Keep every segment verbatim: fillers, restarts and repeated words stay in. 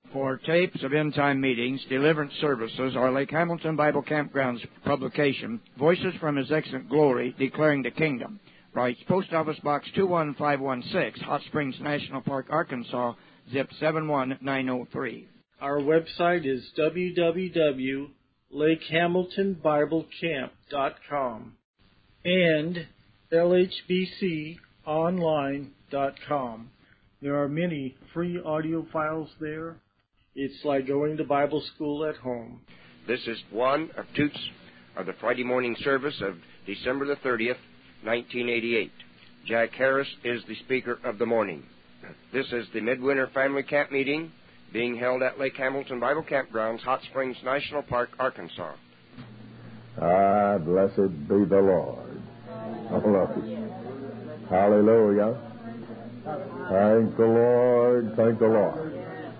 For tapes of end-time meetings, deliverance services, or Lake Hamilton Bible Campground's publication, Voices from His Excellent Glory, Declaring the Kingdom, writes Post Office Box two one five one six, Hot Springs National Park, Arkansas, zip seven one nine oh three. Our website is w w w dot lake hamilton bible camp dot com and l h b c online dot com. There are many free audio files there. It's like going to Bible school at home. This is one of toots of the Friday morning service of December the thirtieth, nineteen eighty-eight. Jack Harris is the speaker of the morning. This is the Midwinter Family Camp Meeting being held at Lake Hamilton Bible Campgrounds, Hot Springs National Park, Arkansas. Ah, blessed be the Lord. Hallelujah. Hallelujah. Thank the Lord. Thank the Lord.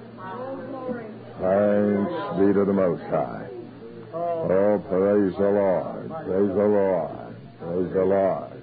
Thanks be to the Most High. Oh, praise the Lord. Praise the Lord. Praise the Lord.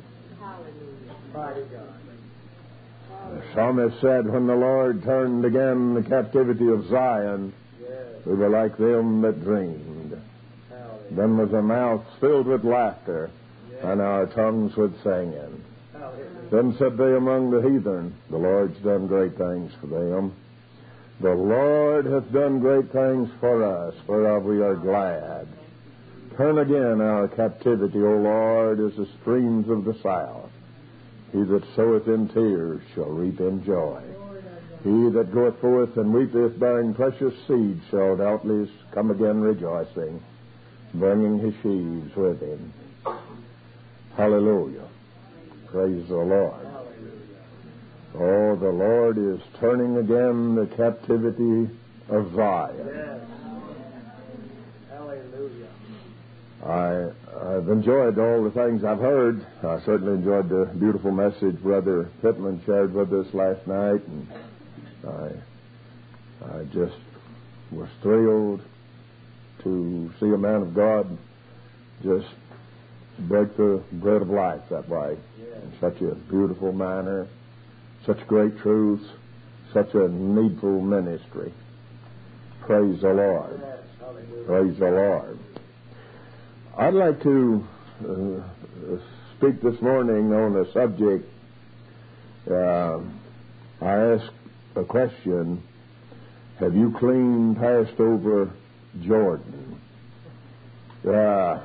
The psalmist said, when the Lord turned again the captivity of Zion, we were like them that dreamed. Then was our mouths filled with laughter, and our tongues with singing. Then said they among the heathen, the Lord's done great things for them. The Lord hath done great things for us, whereof we are glad. Turn again our captivity, O Lord, as the streams of the south. He that soweth in tears shall reap in joy. He that goeth forth and weepeth, bearing precious seed, shall doubtless come again rejoicing, bringing his sheaves with him. Hallelujah. Praise the Lord. Oh, the Lord is turning again the captivity of Zion. Yes. Hallelujah. I, I've enjoyed all the things I've heard. I certainly enjoyed the beautiful message Brother Pittman shared with us last night, and I, I just was thrilled to see a man of God just break the bread of life that way, yes, in such a beautiful manner, such great truths, such a needful ministry. Praise the Lord. Yes, praise the Lord. I'd like to uh, speak this morning on a subject. Uh, I asked a question, have you clean passed over Jordan? Uh,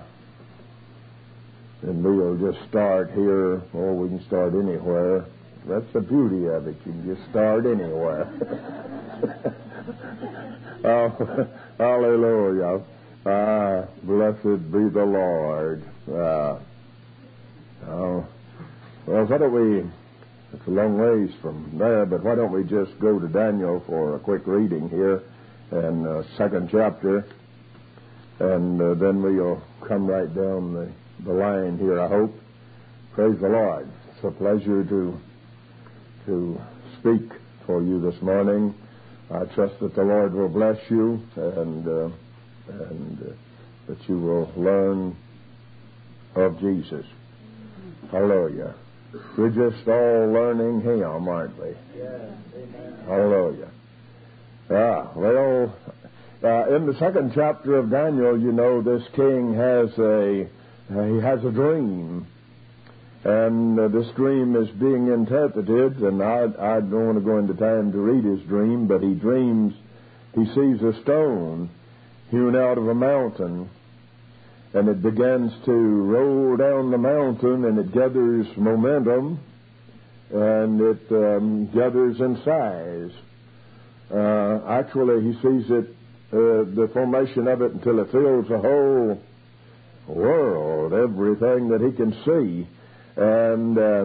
and we'll just start here, or we can start anywhere. That's the beauty of it. You can just start anywhere. Oh, hallelujah. Ah, blessed be the Lord. Uh, oh, well, why don't we, it's a long ways from there, but why don't we just go to Daniel for a quick reading here in uh, second chapter, and uh, then we'll come right down the, the line here, I hope. Praise the Lord. It's a pleasure to to speak for you this morning. I trust that the Lord will bless you, and uh, and uh, that you will learn of Jesus. Hallelujah. We're just all learning Him, aren't we? Yes. Amen. Hallelujah. Ah, well, uh, in the second chapter of Daniel, you know, this king has a uh, he has a dream. And uh, this dream is being interpreted, and I, I don't want to go into time to read his dream, but he dreams, he sees a stone hewn out of a mountain, and it begins to roll down the mountain, and it gathers momentum, and it um, gathers in size. Uh, actually, he sees it, uh, the formation of it, until it fills the whole world, everything that he can see. And uh,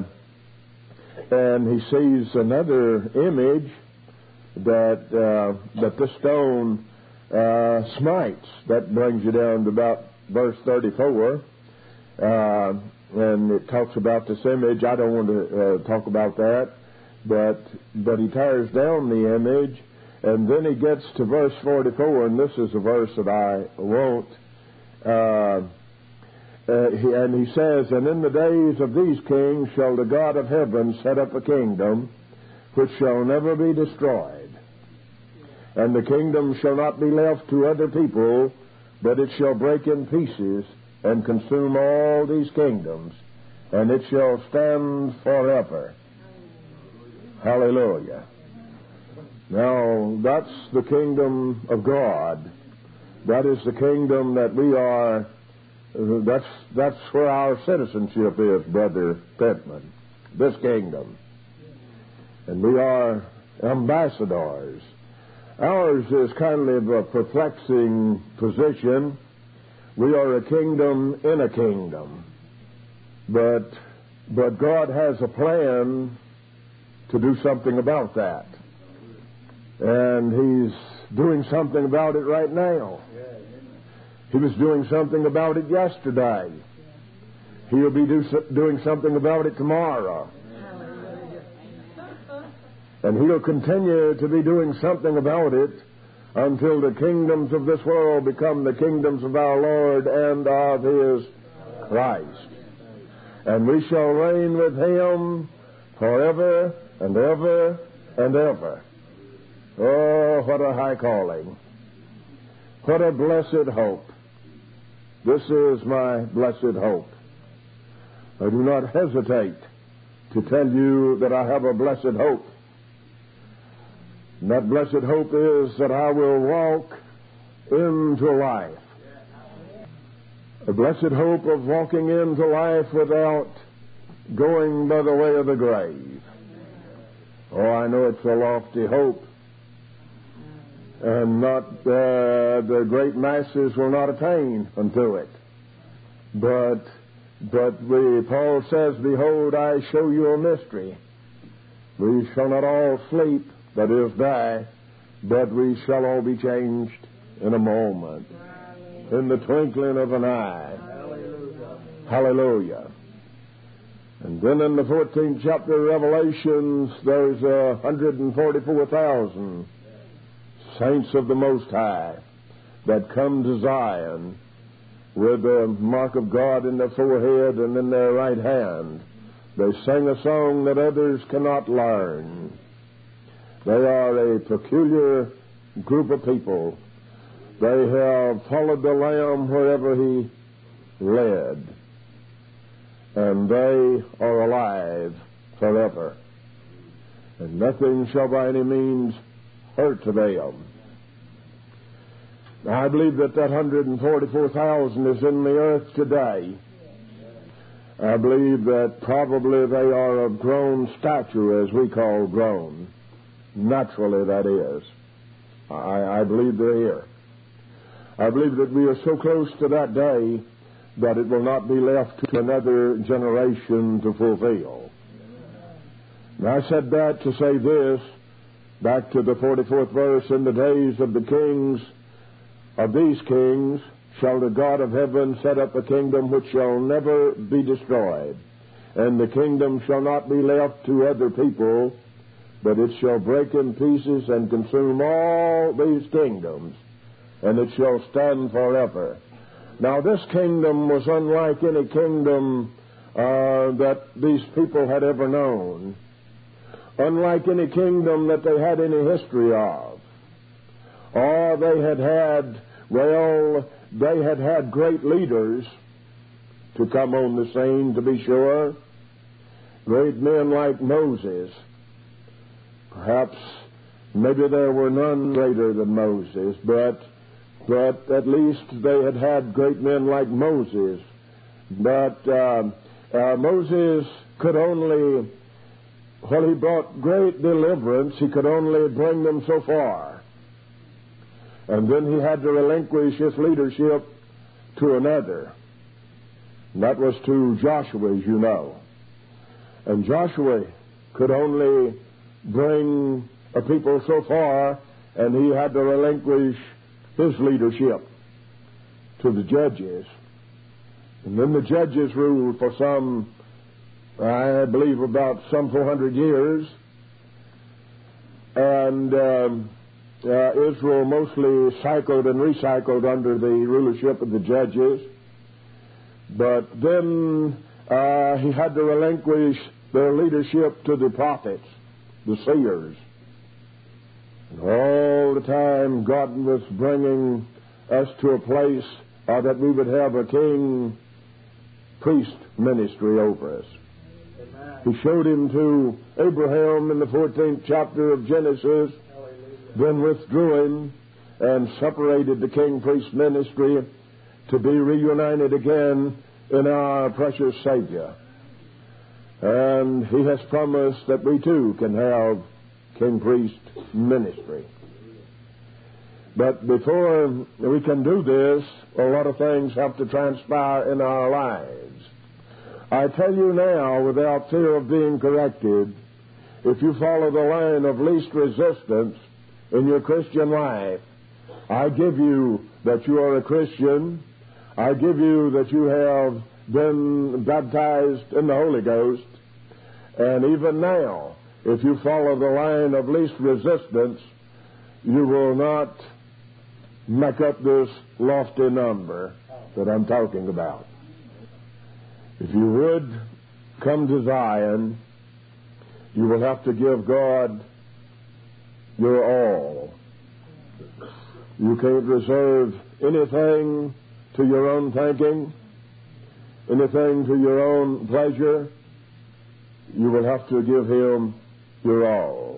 and he sees another image that uh, that the stone uh, smites. That brings you down to about verse thirty-four, uh, and it talks about this image. I don't want to uh, talk about that, but but he tears down the image, and then he gets to verse forty-four, and this is a verse that I won't. Uh, Uh, he, and he says, and in the days of these kings shall the God of heaven set up a kingdom which shall never be destroyed. And the kingdom shall not be left to other people, but it shall break in pieces and consume all these kingdoms, and it shall stand forever. Hallelujah. Now, that's the kingdom of God. That is the kingdom that we are, that's, that's where our citizenship is, Brother Pittman. This kingdom. And we are ambassadors. Ours is kind of a perplexing position. We are a kingdom in a kingdom. But, but God has a plan to do something about that. And He's doing something about it right now. He was doing something about it yesterday. He'll be do, doing something about it tomorrow. And He'll continue to be doing something about it until the kingdoms of this world become the kingdoms of our Lord and of His Christ. And we shall reign with Him forever and ever and ever. Oh, what a high calling. What a blessed hope. This is my blessed hope. I do not hesitate to tell you that I have a blessed hope. And that blessed hope is that I will walk into life. A blessed hope of walking into life without going by the way of the grave. Oh, I know it's a lofty hope. And not uh, the great masses will not attain unto it. But, but we, Paul says, behold, I show you a mystery. We shall not all sleep, that is, die, but we shall all be changed in a moment, in the twinkling of an eye. Hallelujah. Hallelujah. And then in the fourteenth chapter of Revelations, there's a hundred and forty-four thousand saints of the Most High that come to Zion with the mark of God in their forehead and in their right hand. They sing a song that others cannot learn. They are a peculiar group of people. They have followed the Lamb wherever He led. And they are alive forever. And nothing shall by any means hurt them. Now, I believe that that one hundred forty-four thousand is in the earth today. I believe that probably they are of grown stature, as we call grown. Naturally, that is. I, I believe they're here. I believe that we are so close to that day that it will not be left to another generation to fulfill. Now, I said that to say this, back to the forty-fourth verse, in the days of the kings, of these kings, shall the God of heaven set up a kingdom which shall never be destroyed, and the kingdom shall not be left to other people, but it shall break in pieces and consume all these kingdoms, and it shall stand forever. Now, this kingdom was unlike any kingdom uh, that these people had ever known, unlike any kingdom that they had any history of. Or they had had, well, they had had great leaders to come on the scene, to be sure. Great men like Moses. Perhaps, maybe there were none greater than Moses, but, but at least they had had great men like Moses. But uh, uh, Moses could only, while he brought great deliverance, he could only bring them so far. And then he had to relinquish his leadership to another. And that was to Joshua, as you know. And Joshua could only bring a people so far, and he had to relinquish his leadership to the judges. And then the judges ruled for some, I believe, about some four hundred years. And um, uh, Israel mostly cycled and recycled under the rulership of the judges. But then uh, he had to relinquish their leadership to the prophets, the seers. And all the time God was bringing us to a place uh, that we would have a king priest ministry over us. Amen. He showed him to Abraham in the fourteenth chapter of Genesis, hallelujah, then withdrew him and separated the king priest ministry to be reunited again in our precious Savior. And he has promised that we too can have king priest ministry. But before we can do this, a lot of things have to transpire in our lives. I tell you now, without fear of being corrected, if you follow the line of least resistance in your Christian life, I give you that you are a Christian. I give you that you have been baptized in the Holy Ghost. And even now, if you follow the line of least resistance, you will not make up this lofty number that I'm talking about. If you would come to Zion, you will have to give God your all. You can't reserve anything to your own thinking, anything to your own pleasure. You will have to give Him your all.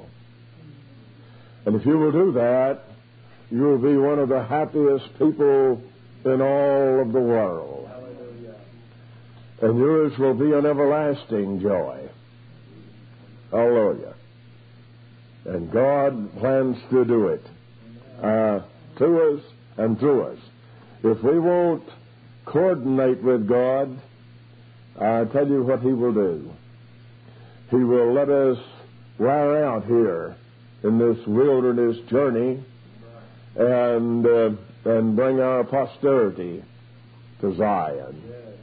And if you will do that, you will be one of the happiest people in all of the world. Hallelujah. And yours will be an everlasting joy. Hallelujah. And God plans to do it uh, to us and through us. If we won't coordinate with God, I tell you what He will do. He will let us wear out here in this wilderness journey and uh, and bring our posterity to Zion.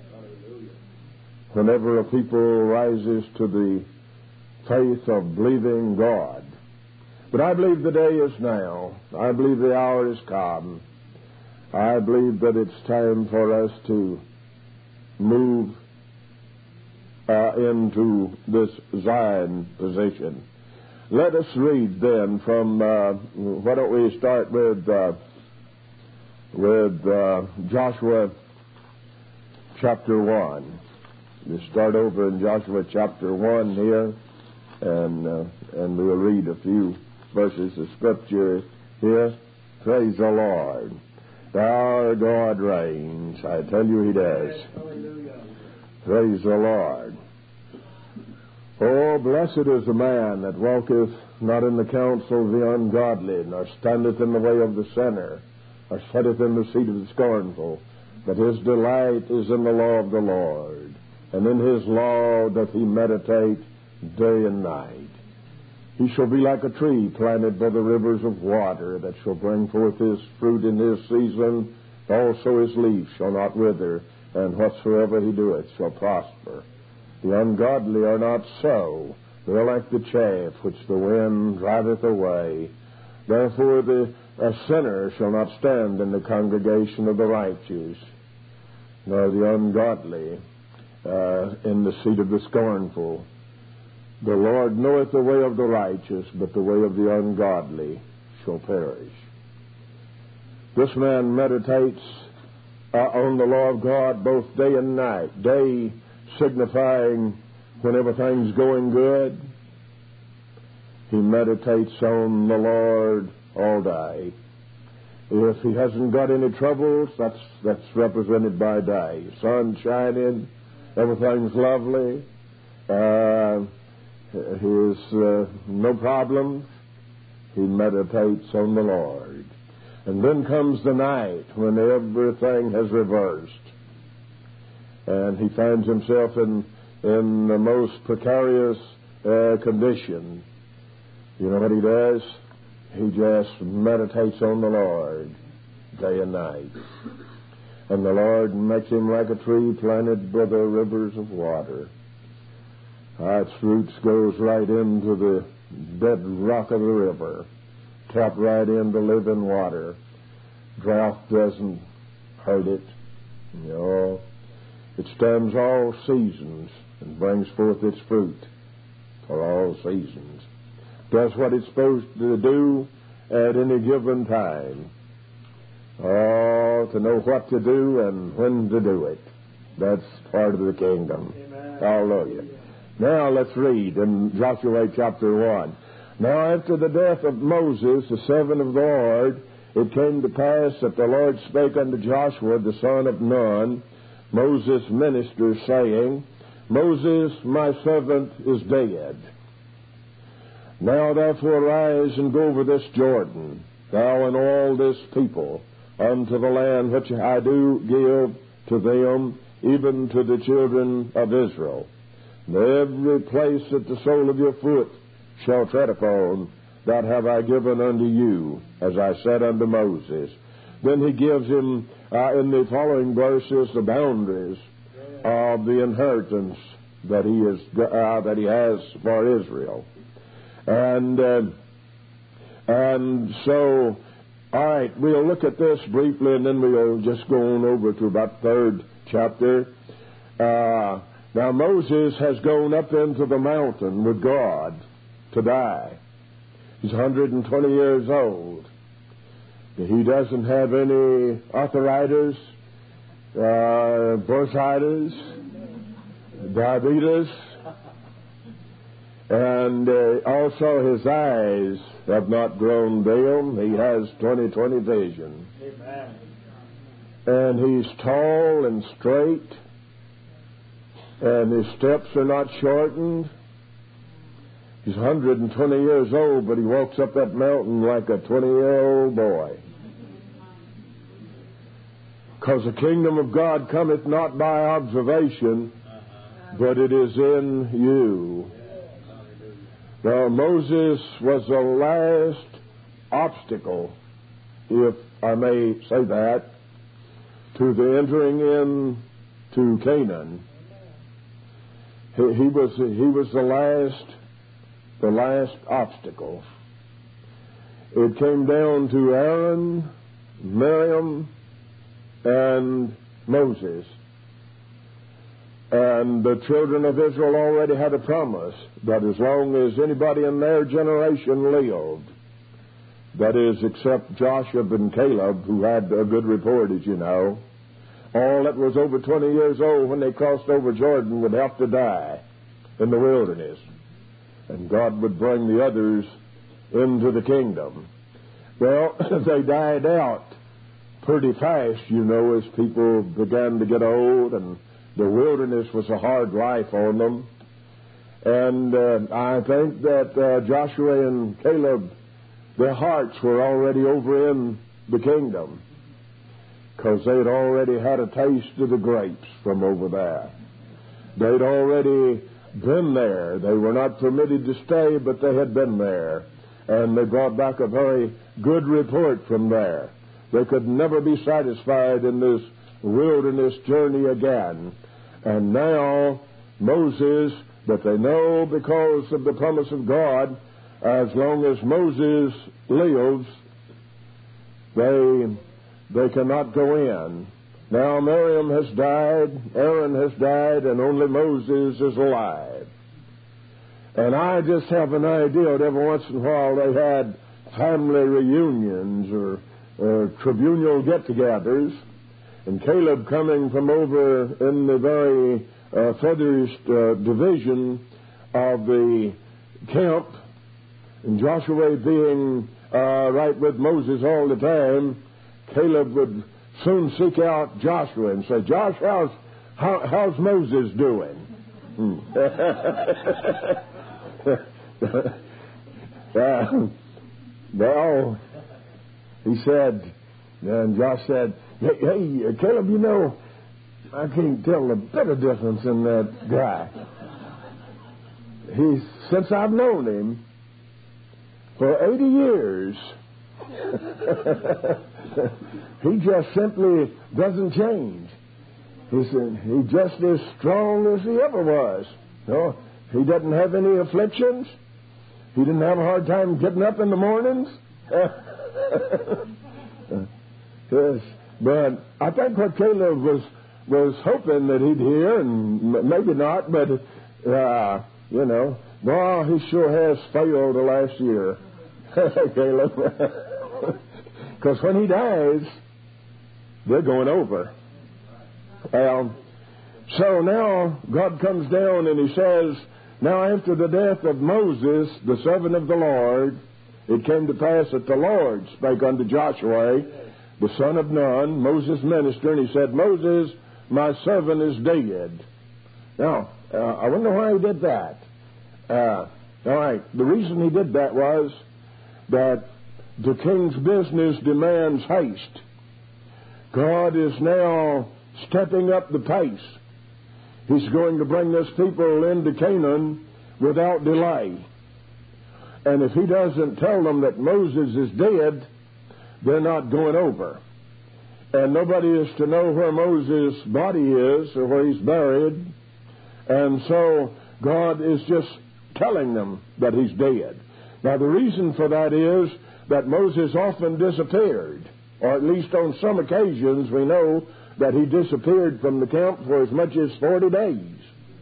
Whenever a people rises to the faith of believing God. But I believe the day is now. I believe the hour is come. I believe that it's time for us to move uh, into this Zion position. Let us read then from, uh, why don't we start with, uh, with uh, Joshua chapter one. We start over in Joshua chapter one here, and, uh, and we'll read a few verses of Scripture here. Praise the Lord. Our God reigns. I tell you, He does. Hallelujah. Praise the Lord. Oh, blessed is the man that walketh not in the counsel of the ungodly, nor standeth in the way of the sinner, or sitteth in the seat of the scornful. But his delight is in the law of the Lord, and in His law doth he meditate day and night. He shall be like a tree planted by the rivers of water, that shall bring forth his fruit in his season. Also his leaf shall not wither, and whatsoever he doeth shall prosper. The ungodly are not so. They are like the chaff which the wind driveth away. Therefore the a sinner shall not stand in the congregation of the righteous, nor the ungodly uh, in the seat of the scornful. The Lord knoweth the way of the righteous, but the way of the ungodly shall perish. This man meditates uh, on the law of God both day and night. Day signifying when everything's going good. He meditates on the Lord all day. If he hasn't got any troubles, that's that's represented by day. Sun shining, everything's lovely. Uh, his uh, no problems. He meditates on the Lord. And then comes the night when everything has reversed. And he finds himself in, in the most precarious uh, condition. You know what he does? He just meditates on the Lord day and night. And the Lord makes him like a tree planted by the rivers of water. Uh, its roots goes right into the bedrock of the river, tap right into living water. Drought doesn't hurt it. You know, it stands all seasons and brings forth its fruit for all seasons. Does what it's supposed to do at any given time. Oh, to know what to do and when to do it. That's part of the kingdom. Amen. Hallelujah. Now let's read in Joshua chapter one. Now after the death of Moses, the servant of the Lord, it came to pass that the Lord spake unto Joshua, the son of Nun, Moses' minister, saying, Moses, my servant, is dead. Now therefore arise and go over this Jordan, thou and all this people, unto the land which I do give to them, even to the children of Israel. And every place that the sole of your foot shall tread upon, that have I given unto you, as I said unto Moses. Then he gives him, uh, in the following verses, the boundaries of the inheritance that he is uh, that he has for Israel. And uh, and so, all right, we'll look at this briefly, and then we'll just go on over to about the third chapter. Uh, now Moses has gone up into the mountain with God to die. He's one hundred twenty years old. He doesn't have any arthritis, uh, bursitis, diabetes, and uh, also his eyes have not grown dim. He has twenty twenty vision. Amen. And he's tall and straight, and his steps are not shortened. He's one hundred twenty years old, but he walks up that mountain like a twenty-year-old boy. Because the kingdom of God cometh not by observation, but it is in you. Now, Moses was the last obstacle, if I may say that, to the entering in to Canaan. He, he was he was the last the last obstacle. It came down to Aaron, Miriam, and Moses. And the children of Israel already had a promise that as long as anybody in their generation lived, that is, except Joshua and Caleb, who had a good report, as you know, all that was over twenty years old when they crossed over Jordan would have to die in the wilderness. And God would bring the others into the kingdom. Well, they died out pretty fast, you know, as people began to get old, and the wilderness was a hard life on them. And uh, I think that uh, Joshua and Caleb, their hearts were already over in the kingdom, because they'd already had a taste of the grapes from over there. They'd already been there. They were not permitted to stay, but they had been there. And they brought back a very good report from there. They could never be satisfied in this wilderness journey again. And now Moses, but they know because of the promise of God, as long as Moses lives, they they cannot go in. Now Miriam has died, Aaron has died, and only Moses is alive. And I just have an idea that every once in a while they had family reunions or, or tribunal get-togethers, and Caleb coming from over in the very uh, furthest uh, division of the camp, and Joshua being uh, right with Moses all the time, Caleb would soon seek out Joshua and say, Josh, how's, how, how's Moses doing? Hmm. uh, well, he said, and Josh said, hey, hey, Caleb, you know, I can't tell a bit of difference in that guy. He's, since I've known him for eighty years, he just simply doesn't change. He's, he's just as strong as he ever was. No, he doesn't have any afflictions. He didn't have a hard time getting up in the mornings. Yes, but I think what Caleb was was hoping that he'd hear, and maybe not, but uh, you know, well, he sure has failed the last year. Caleb. Because when he dies, they're going over. Um, so now God comes down and he says, now after the death of Moses, the servant of the Lord, it came to pass that the Lord spake unto Joshua, the son of Nun, Moses' minister, and he said, Moses, my servant is dead. Now, uh, I wonder why he did that. Uh, all right, the reason he did that was that the king's business demands haste. God is now stepping up the pace. He's going to bring this people into Canaan without delay. And if he doesn't tell them that Moses is dead, they're not going over. And nobody is to know where Moses' body is or where he's buried. And so God is just telling them that he's dead. Now the reason for that is that Moses often disappeared, or at least on some occasions we know that he disappeared from the camp for as much as forty days.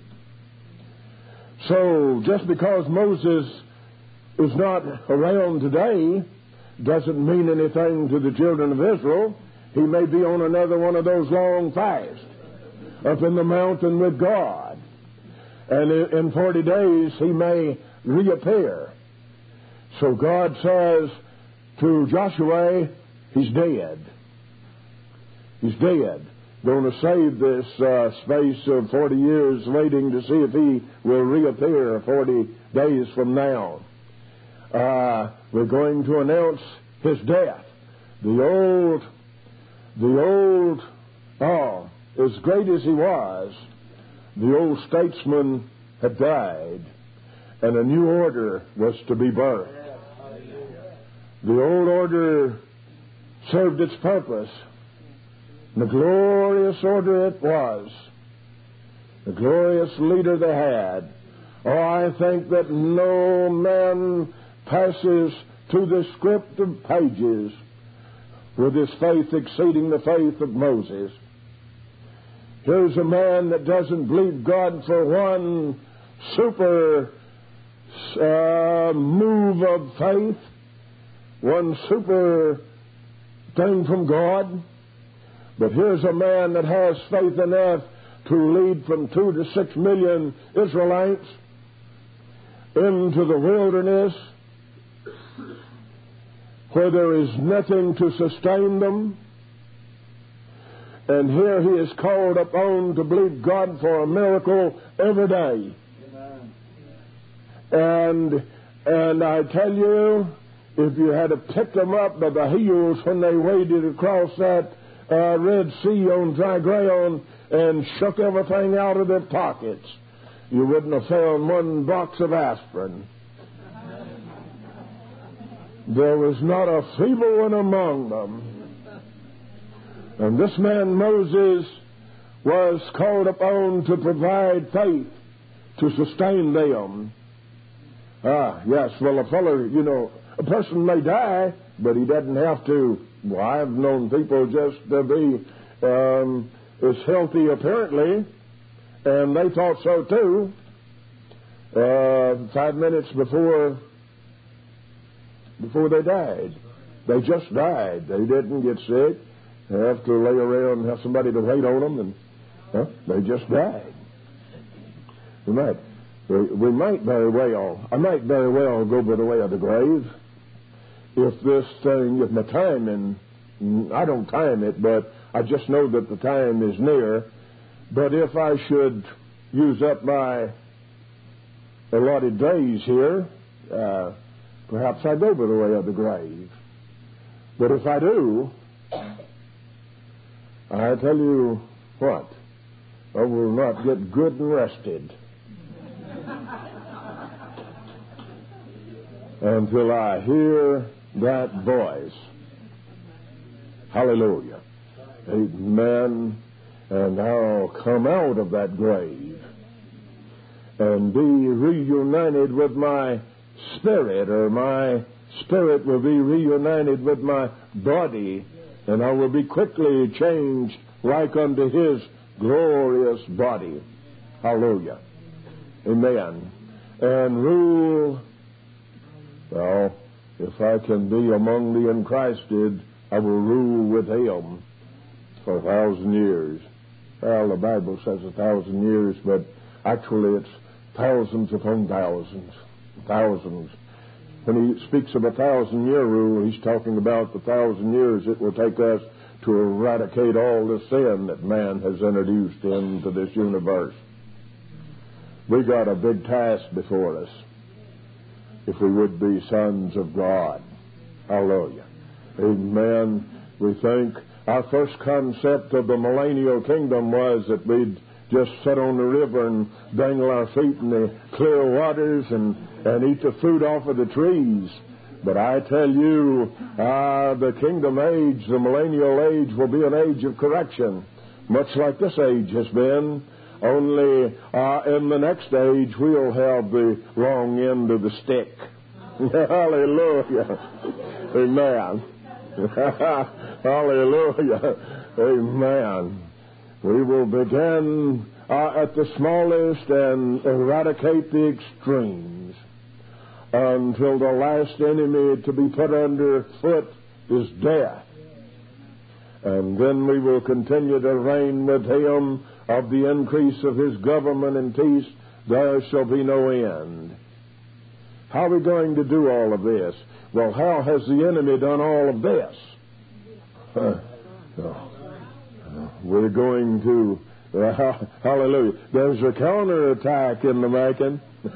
So just because Moses is not around today doesn't mean anything to the children of Israel. He may be on another one of those long fasts up in the mountain with God. And in forty days he may reappear. So God says to Joshua, he's dead. He's dead. Going to save this uh, space of forty years waiting to see if he will reappear forty days from now. Uh, we're going to announce his death. The old, the old, oh, as great as he was, the old statesman had died, and a new order was to be birthed. The old order served its purpose. And a glorious order it was. The glorious leader they had. Oh, I think that no man passes through the script of pages with his faith exceeding the faith of Moses. Here's a man that doesn't believe God for one super uh, move of faith, one super thing from God. But here's a man that has faith enough to lead from two to six million Israelites into the wilderness where there is nothing to sustain them. And here he is called upon to believe God for a miracle every day. Amen. And and I tell you, if you had to pick them up by the heels when they waded across that uh, Red Sea on dry ground and shook everything out of their pockets, you wouldn't have found one box of aspirin. There was not a feeble one among them. And this man Moses was called upon to provide faith to sustain them. Ah, yes, well, a fellow, you know, a person may die, but he doesn't have to. Well, I've known people just to be um, as healthy apparently, and they thought so too. Uh, five minutes before before they died, they just died. They didn't get sick. They have to lay around and have somebody to wait on them, and huh, they just died. We might, we, we might very well, I might very well go by the way of the grave if this thing, if my timing, I don't time it, but I just know that the time is near. But if I should use up my allotted days here, uh, perhaps I go by the way of the grave. But if I do, I tell you what, I will not get good and rested until I hear that voice. Hallelujah. Amen. And I'll come out of that grave and be reunited with my spirit, or my spirit will be reunited with my body, and I will be quickly changed like unto his glorious body. Hallelujah. Amen. And rule, well, If I can be among the unchristed, I will rule with him for a thousand years. Well, the Bible says a thousand years, but actually it's thousands upon thousands. Thousands. When he speaks of a thousand-year rule, he's talking about the thousand years it will take us to eradicate all the sin that man has introduced into this universe. We got a big task before us if we would be sons of God. Hallelujah. Amen. We think our first concept of the millennial kingdom was that we'd just sit on the river and dangle our feet in the clear waters and, and eat the fruit off of the trees. But I tell you, uh, the kingdom age, the millennial age, will be an age of correction, much like this age has been. Only uh, in the next age, we'll have the wrong end of the stick. Hallelujah. Amen. Hallelujah. Amen. We will begin uh, at the smallest and eradicate the extremes until the last enemy to be put under foot is death. And then we will continue to reign with him. Of the increase of his government and peace, there shall be no end. How are we going to do all of this? Well, how has the enemy done all of this? Uh, uh, we're going to, uh, hallelujah, there's a counterattack in the making.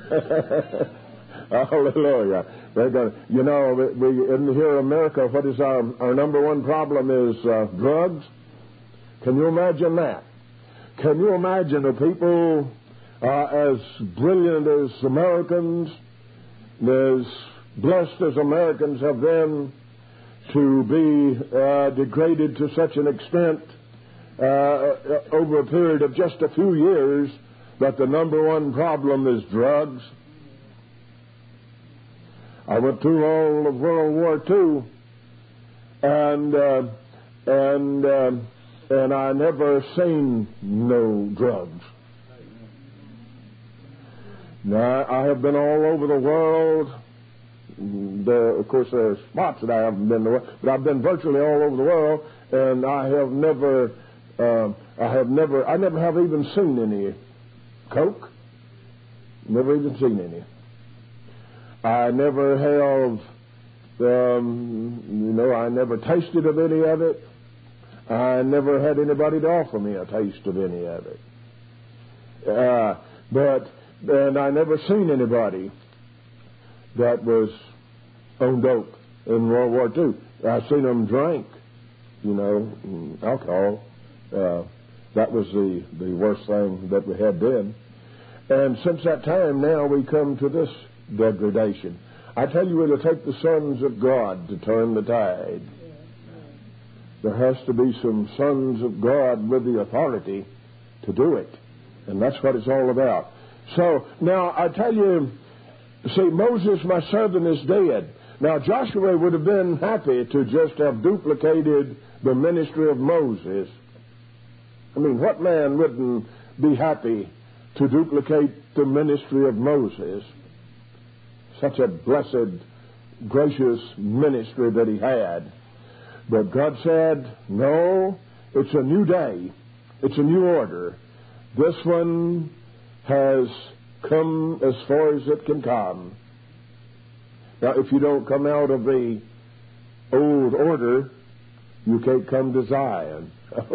Hallelujah. They're going to, you know, we, in here in America, what is our, our number one problem is uh, drugs. Can you imagine that? Can you imagine the people uh, as brilliant as Americans, as blessed as Americans have been, to be uh, degraded to such an extent uh, over a period of just a few years that the number one problem is drugs? I went through all of World War Two, and uh, and uh, and I never seen no drugs. Now, I have been all over the world. There, of course, there are spots that I haven't been to, but I've been virtually all over the world, and I have never, uh, I have never, I never have even seen any coke. Never even seen any. I never have, um, you know, I never tasted of any of it. I never had anybody to offer me a taste of any of it. Uh, but, and I never seen anybody that was on dope in World War Two. I seen them drink, you know, alcohol. Uh, that was the, the worst thing that we had then. And since that time, now we come to this degradation. I tell you, it'll take the sons of God to turn the tide. There has to be some sons of God with the authority to do it. And that's what it's all about. So, now, I tell you, see, Moses, my servant, is dead. Now, Joshua would have been happy to just have duplicated the ministry of Moses. I mean, what man wouldn't be happy to duplicate the ministry of Moses? Such a blessed, gracious ministry that he had. But God said, no, it's a new day. It's a new order. This one has come as far as it can come. Now, if you don't come out of the old order, you can't come to Zion.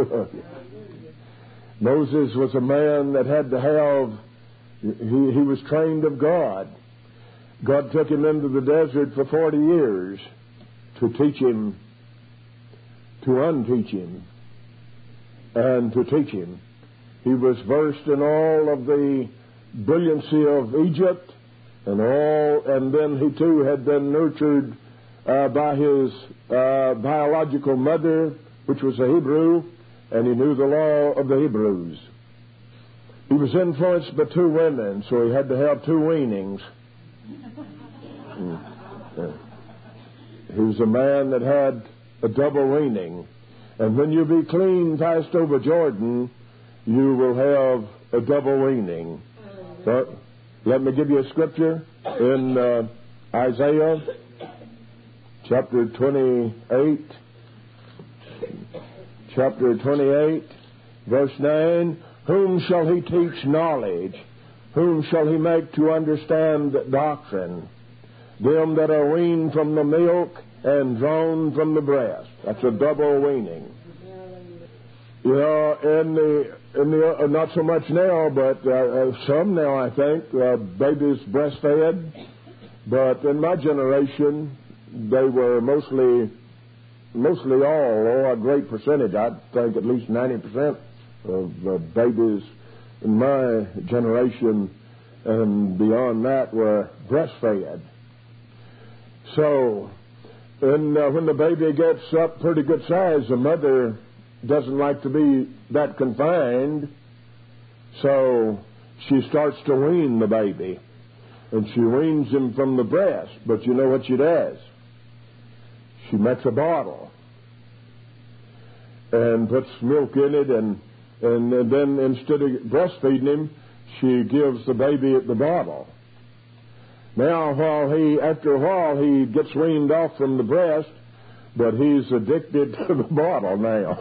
Moses was a man that had to have, he, he was trained of God. God took him into the desert for forty years to teach him, to unteach him, and to teach him. He was versed in all of the brilliancy of Egypt, and all, and then he too had been nurtured uh, by his uh, biological mother, which was a Hebrew, and he knew the law of the Hebrews. He was influenced by two women, so he had to have two weanings. Mm. He was a man that had a double weaning. And when you be clean passed over Jordan, you will have a double weaning. So, let me give you a scripture in uh, Isaiah chapter twenty-eight, chapter twenty-eight, verse nine, whom shall he teach knowledge? Whom shall he make to understand doctrine? Them that are weaned from the milk and drawn from the breast. That's a double weaning. You know, in the, in the uh, not so much now, but uh, uh, some now, I think, uh, babies breastfed. But in my generation, they were mostly, mostly all, or a great percentage, I think at least ninety percent of uh, babies in my generation and beyond that were breastfed. So, and, uh, when the baby gets up pretty good size, the mother doesn't like to be that confined, so she starts to wean the baby. And she weans him from the breast. But you know what she does? She makes a bottle and puts milk in it, and, and, and then instead of breastfeeding him, she gives the baby the bottle. Now, while he, after a while, he gets weaned off from the breast, but he's addicted to the bottle now.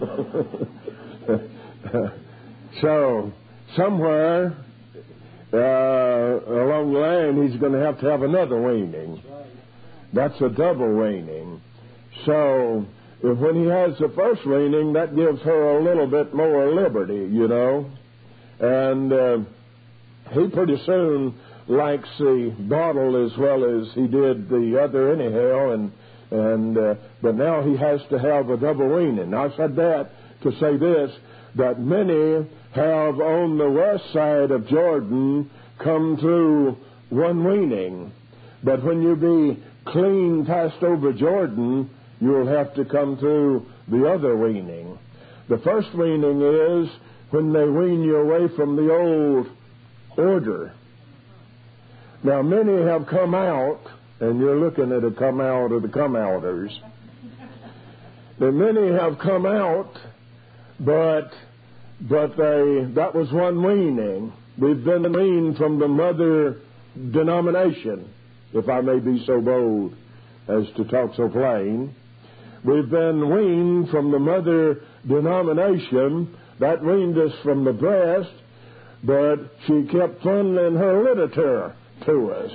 So, somewhere uh, along the line, he's going to have to have another weaning. That's a double weaning. So, if when he has the first weaning, that gives her a little bit more liberty, you know. And uh, he pretty soon likes the bottle as well as he did the other anyhow, and And uh, but now he has to have a double weaning. I said that to say this, that many have on the west side of Jordan come through one weaning. But when you be clean passed over Jordan, you'll have to come through the other weaning. The first weaning is when they wean you away from the old order. Now, many have come out, and you're looking at a come out of the come-outers. And many have come out, but but they that was one weaning. We've been weaned from the mother denomination, if I may be so bold as to talk so plain. We've been weaned from the mother denomination. That weaned us from the breast, but she kept funneling her literature to us.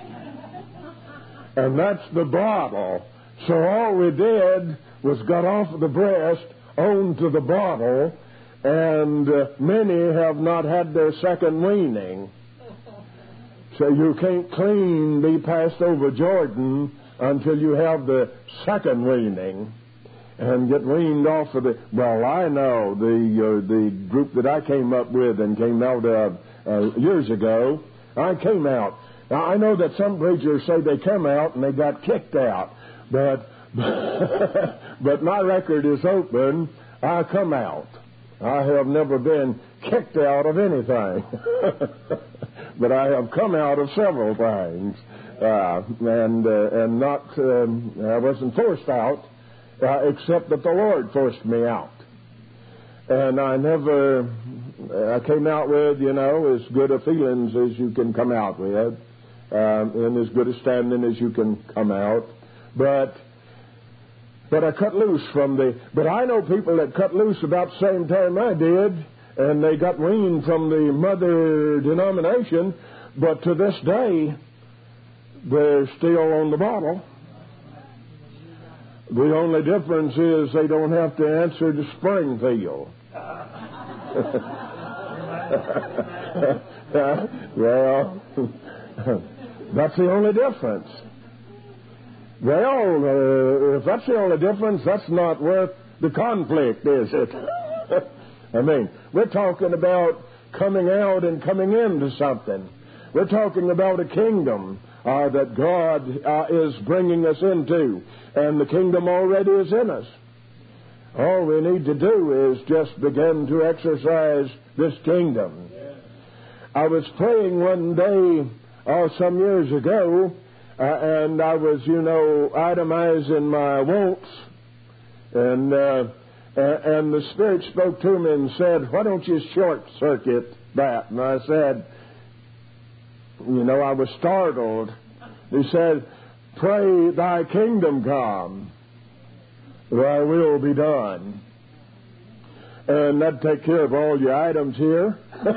And that's the bottle. So all we did was got off of the breast onto the bottle, and uh, many have not had their second weaning. So you can't clean be passed over Jordan until you have the second weaning and get weaned off of the... Well, I know the uh, the group that I came up with and came out of uh, years ago, I came out. Now, I know that some preachers say they come out and they got kicked out, but but my record is open. I come out. I have never been kicked out of anything, but I have come out of several things, uh, and uh, and not um, I wasn't forced out, uh, except that the Lord forced me out, and I never I came out with, you know, as good a feelings as you can come out with. Um, and as good a standing as you can come out. But but I cut loose from the... But I know people that cut loose about the same time I did, and they got weaned from the mother denomination, but to this day, they're still on the bottle. The only difference is they don't have to answer to Springfield. Well... That's the only difference. Well, uh, if that's the only difference, that's not worth the conflict, is it? I mean, we're talking about coming out and coming into something. We're talking about a kingdom uh, that God uh, is bringing us into, and the kingdom already is in us. All we need to do is just begin to exercise this kingdom. I was praying one day, oh, some years ago, uh, and I was, you know, itemizing my wants, and uh, and the Spirit spoke to me and said, why don't you short circuit that? And I said, you know, I was startled. He said, pray thy kingdom come, thy will be done. And that'd take care of all your items here.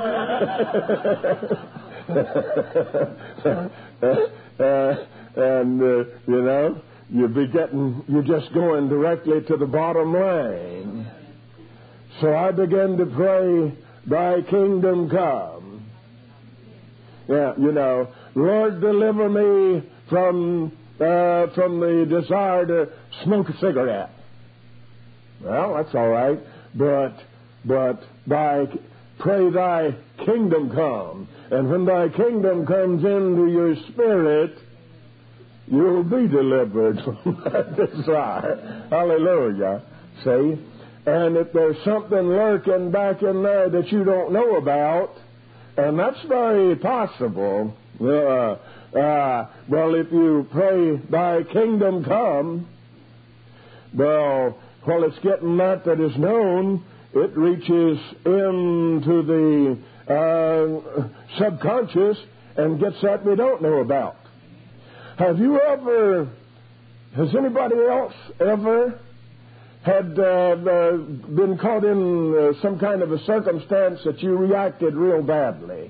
uh, and, uh, you know, you'd be getting, you're just going directly to the bottom line. So I began to pray, thy kingdom come. Yeah, you know, Lord, deliver me from, uh, from the desire to smoke a cigarette. Well, that's all right. But, but, thy, pray thy kingdom come. And when thy kingdom comes into your spirit, you'll be delivered from that desire. Hallelujah. See? And if there's something lurking back in there that you don't know about, and that's very possible, uh, uh, well, if you pray thy kingdom come, well, while it's getting that that is known, it reaches into the uh, subconscious and gets that we don't know about. Have you ever, has anybody else ever had uh, uh, been caught in uh, some kind of a circumstance that you reacted real badly?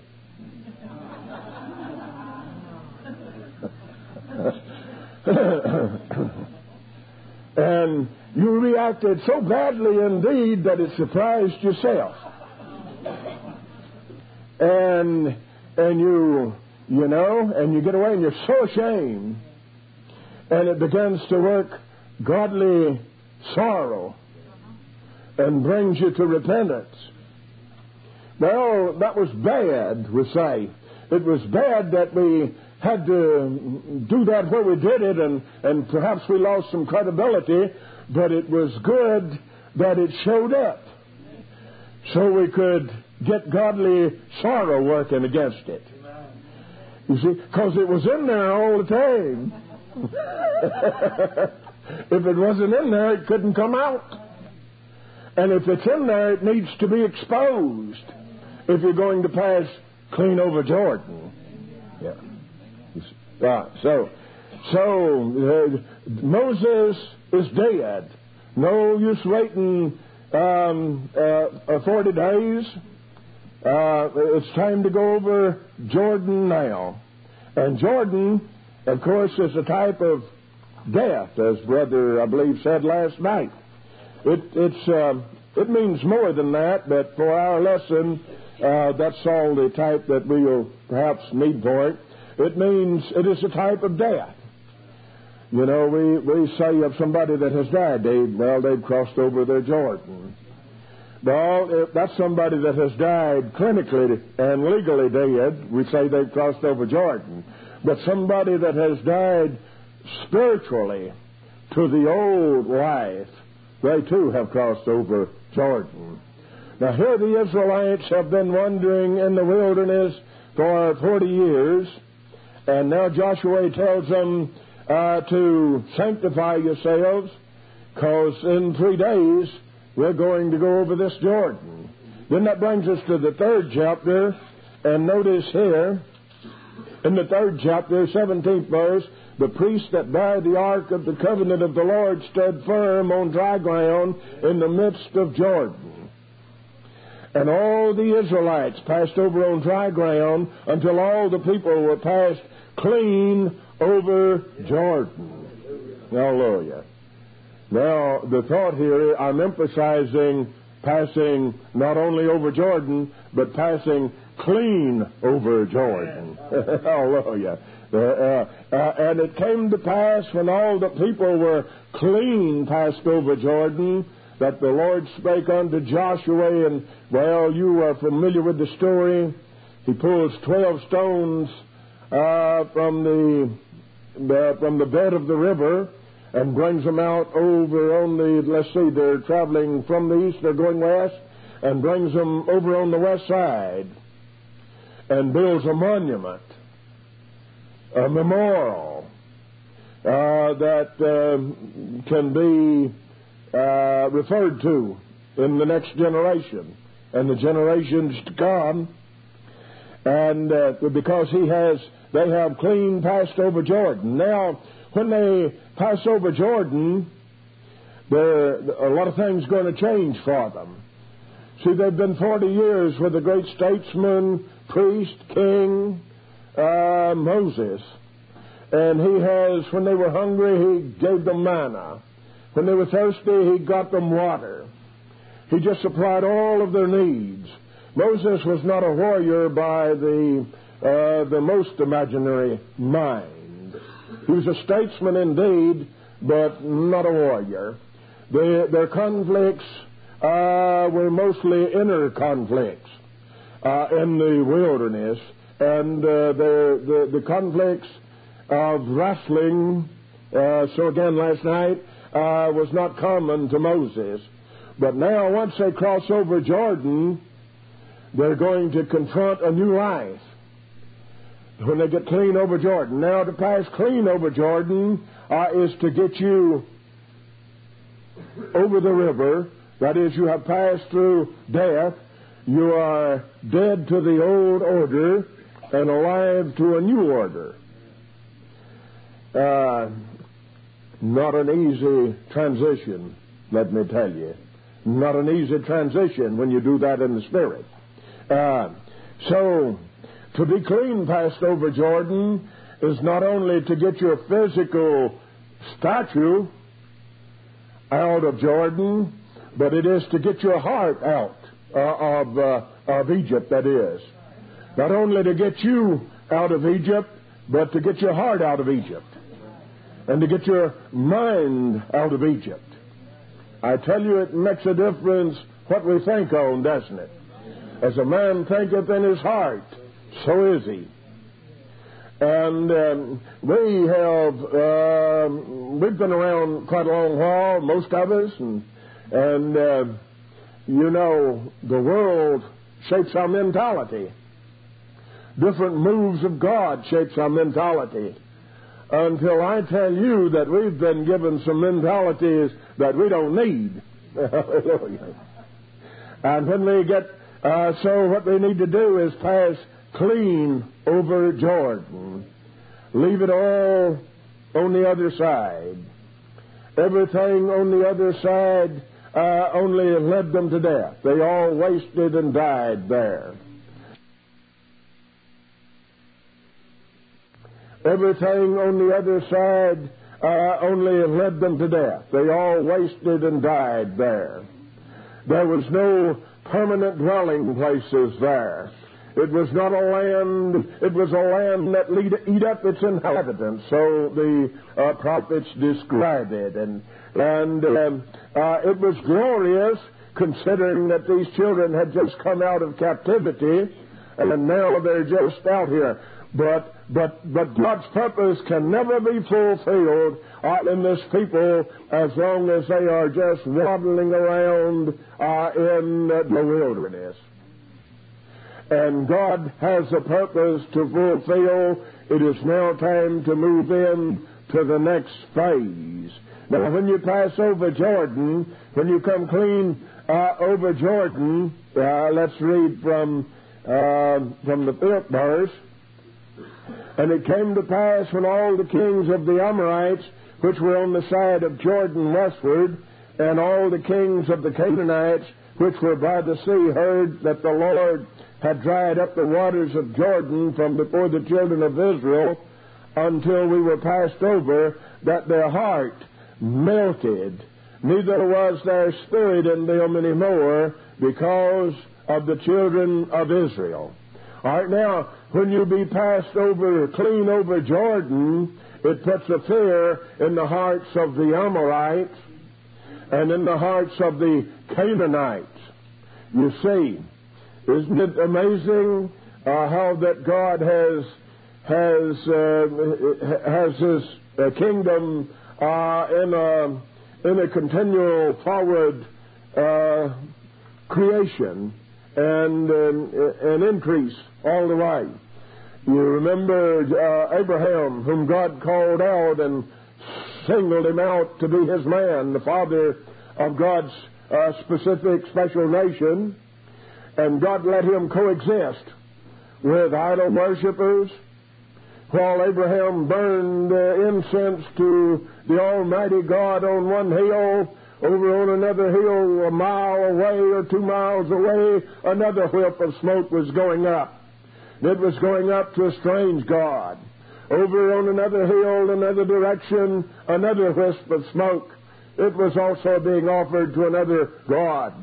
And you reacted so badly indeed that it surprised yourself. And and you you know, and you get away and you're so ashamed. And it begins to work godly sorrow and brings you to repentance. Well, that was bad, we say. It was bad that we had to do that where we did it, and, and perhaps we lost some credibility, but it was good that it showed up so we could get godly sorrow working against it. You see, because it was in there all the time. If it wasn't in there, it couldn't come out. And if it's in there, it needs to be exposed if you're going to pass clean over Jordan. Yeah. Right. So, so uh, Moses is dead. No use waiting um, uh, forty days. Uh, it's time to go over Jordan now. And Jordan, of course, is a type of death, as Brother, I believe, said last night. It, it's, uh, it means more than that, but for our lesson, uh, that's all the type that we will perhaps need for it. It means it is a type of death. You know, we, we say of somebody that has died, they, well, they've crossed over their Jordan. Well, if that's somebody that has died clinically and legally dead, we say they've crossed over Jordan. But somebody that has died spiritually to the old life, they too have crossed over Jordan. Now here the Israelites have been wandering in the wilderness for forty years, and now Joshua tells them uh, to sanctify yourselves, because in three days we're going to go over this Jordan. Then that brings us to the third chapter, and notice here, in the third chapter, seventeenth verse, the priest that bare the ark of the covenant of the Lord stood firm on dry ground in the midst of Jordan. And all the Israelites passed over on dry ground until all the people were passed clean over Jordan. Hallelujah. Now, the thought here, I'm emphasizing passing not only over Jordan, but passing clean over Jordan. Hallelujah. Uh, uh, uh, and it came to pass when all the people were clean passed over Jordan, that the Lord spake unto Joshua, and, well, you are familiar with the story. He pulls twelve stones uh, from the, the from the bed of the river, and brings them out over on the, let's see, they're traveling from the east, they're going west, and brings them over on the west side, and builds a monument, a memorial, uh, that uh, can be uh, referred to in the next generation, and the generations to come, and uh, because he has, they have clean passed over Jordan. Now, when they pass over Jordan, there a lot of things going to change for them. See, they've been forty years with the great statesman, priest, king, uh, Moses. And he has, when they were hungry, he gave them manna. When they were thirsty, he got them water. He just supplied all of their needs. Moses was not a warrior by the uh, the most imaginary mind. He was a statesman indeed, but not a warrior. They, their conflicts uh, were mostly inner conflicts uh, in the wilderness, and uh, their, the, the conflicts of wrestling, uh, so again last night, uh, was not common to Moses. But now, once they cross over Jordan, they're going to confront a new life when they get clean over Jordan. Now, to pass clean over Jordan uh, is to get you over the river. That is, you have passed through death. You are dead to the old order and alive to a new order. Uh, not an easy transition, let me tell you. Not an easy transition when you do that in the Spirit. Uh, so, to be clean passed over Jordan is not only to get your physical statue out of Jordan, but it is to get your heart out uh, of, uh, of Egypt, that is. Not only to get you out of Egypt, but to get your heart out of Egypt. And to get your mind out of Egypt. I tell you, it makes a difference what we think on, doesn't it? As a man thinketh in his heart, so is he. And um, we have, uh, we've been around quite a long while, most of us, and, and uh, you know, the world shapes our mentality. Different moves of God shapes our mentality. Until I tell you that we've been given some mentalities that we don't need. Hallelujah. And when we get, uh, so what we need to do is pass clean over Jordan. Leave it all on the other side. Everything on the other side uh, only led them to death. They all wasted and died there. Everything on the other side uh, only led them to death. They all wasted and died there. There was no permanent dwelling places there. It was not a land, it was a land that lead, eat up its inhabitants. So the uh, prophets described it. And, and um, uh, it was glorious, considering that these children had just come out of captivity, and now they're just out here. But But but God's purpose can never be fulfilled uh, in this people as long as they are just waddling around uh, in uh, the wilderness. And God has a purpose to fulfill. It is now time to move in to the next phase. Now, when you pass over Jordan, when you come clean uh, over Jordan, uh, let's read from uh, from the fifth verse. And it came to pass when all the kings of the Amorites, which were on the side of Jordan westward, and all the kings of the Canaanites, which were by the sea, heard that the Lord had dried up the waters of Jordan from before the children of Israel, until we were passed over, that their heart melted. Neither was there spirit in them any more, because of the children of Israel. All right, now, when you be passed over, clean over Jordan, it puts a fear in the hearts of the Amorites and in the hearts of the Canaanites. You see, isn't it amazing uh, how that God has has uh, has His uh, kingdom uh, in a in a continual forward uh, creation and um, an increase all the way. You remember uh, Abraham, whom God called out and singled him out to be his man, the father of God's uh, specific special nation, and God let him coexist with idol worshippers. while Abraham burned uh, incense to the Almighty God on one hill, over on another hill a mile away or two miles away, another whiff of smoke was going up. It was going up to a strange God. Over on another hill, another direction, another wisp of smoke. It was also being offered to another God.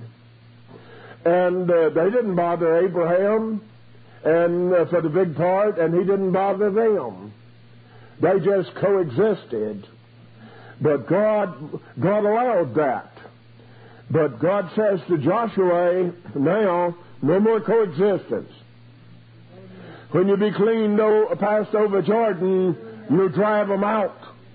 And uh, they didn't bother Abraham and uh, for the big part, and he didn't bother them. They just coexisted. But God, God allowed that. But God says to Joshua, now, no more coexistence. When you be cleaned, o- passed over Jordan, you drive them out.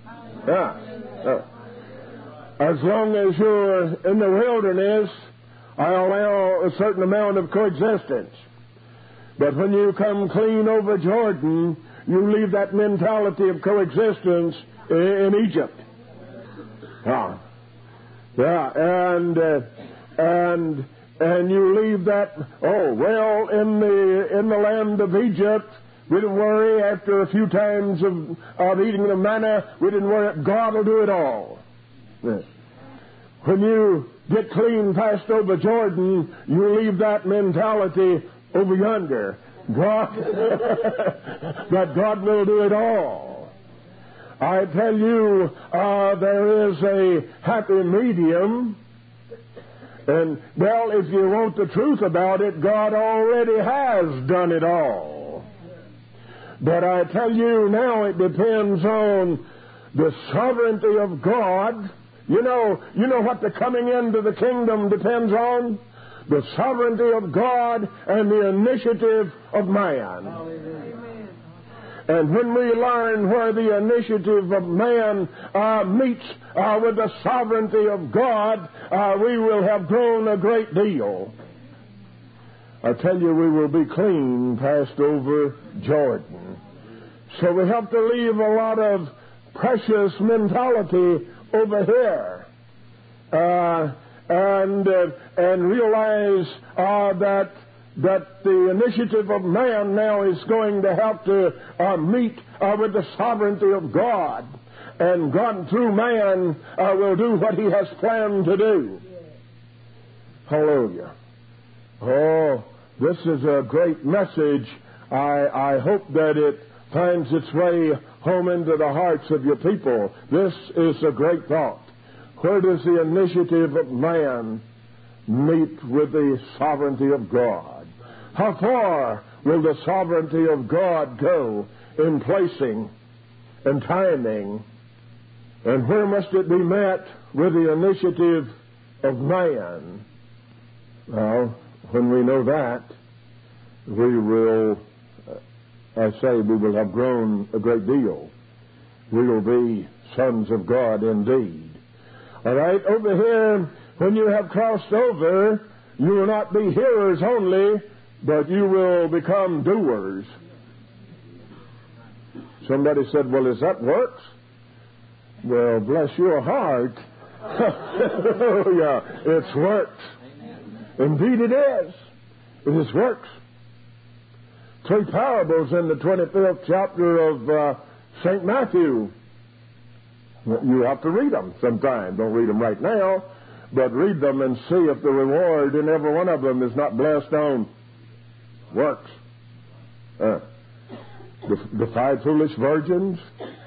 Yeah. Uh, as long as you're in the wilderness, I allow a certain amount of coexistence. But when you come clean over Jordan, you leave that mentality of coexistence in, in Egypt. Ah. Yeah, and uh, and and you leave that. Oh well, in the in the land of Egypt, we didn't worry. After a few times of, of eating the manna, we didn't worry. God will do it all. Yes. When you get clean passed over Jordan, you leave that mentality over yonder. God, that God will do it all. I tell you, uh, there is a happy medium. And, well, if you want the truth about it, God already has done it all. But I tell you now, it depends on the sovereignty of God. You know, you know what the coming into the kingdom depends on? The sovereignty of God and the initiative of man. Amen. And when we learn where the initiative of man uh, meets uh, with the sovereignty of God, uh, we will have grown a great deal. I tell you, we will be clean passed over Jordan. So we have to leave a lot of precious mentality over here. Uh, and uh, and realize uh, that that the initiative of man now is going to have to uh, meet uh, with the sovereignty of God. And God, through man, uh, will do what He has planned to do. Hallelujah. Oh, this is a great message. I, I hope that it finds its way home into the hearts of your people. This is a great thought. Where does the initiative of man meet with the sovereignty of God? How far will the sovereignty of God go in placing and timing? And where must it be met with the initiative of man? Well, when we know that, we will, I say, we will have grown a great deal. We will be sons of God indeed. All right, over here, when you have crossed over, you will not be hearers only, but you will become doers. Somebody said, well, is that works? Well, bless your heart. Yeah, it's works. Indeed it is. It is works. Three parables in the twenty-fifth chapter of uh, Saint Matthew. You have to read them sometime. Don't read them right now, but read them and see if the reward in every one of them is not blessed on works. Uh, the, the five foolish virgins,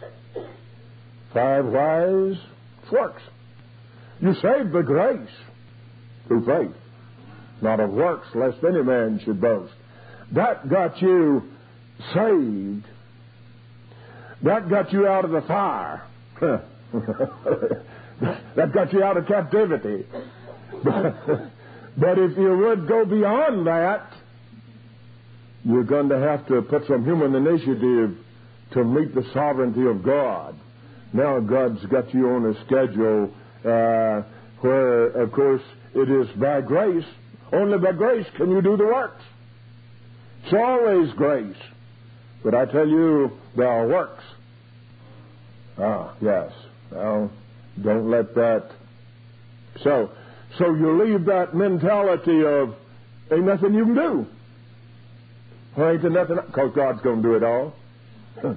five wise, works. You saved by grace through faith, not of works, lest any man should boast. That got you saved. That got you out of the fire. That got you out of captivity. But, but if you would go beyond that, you're going to have to put some human initiative to meet the sovereignty of God. Now God's got you on a schedule uh, where, of course, it is by grace. Only by grace can you do the works. It's always grace. But I tell you, there are works. Ah, yes. Well, don't let that. So, so you leave that mentality of, ain't nothing you can do. Well, ain't there nothing, because God's going to do it all.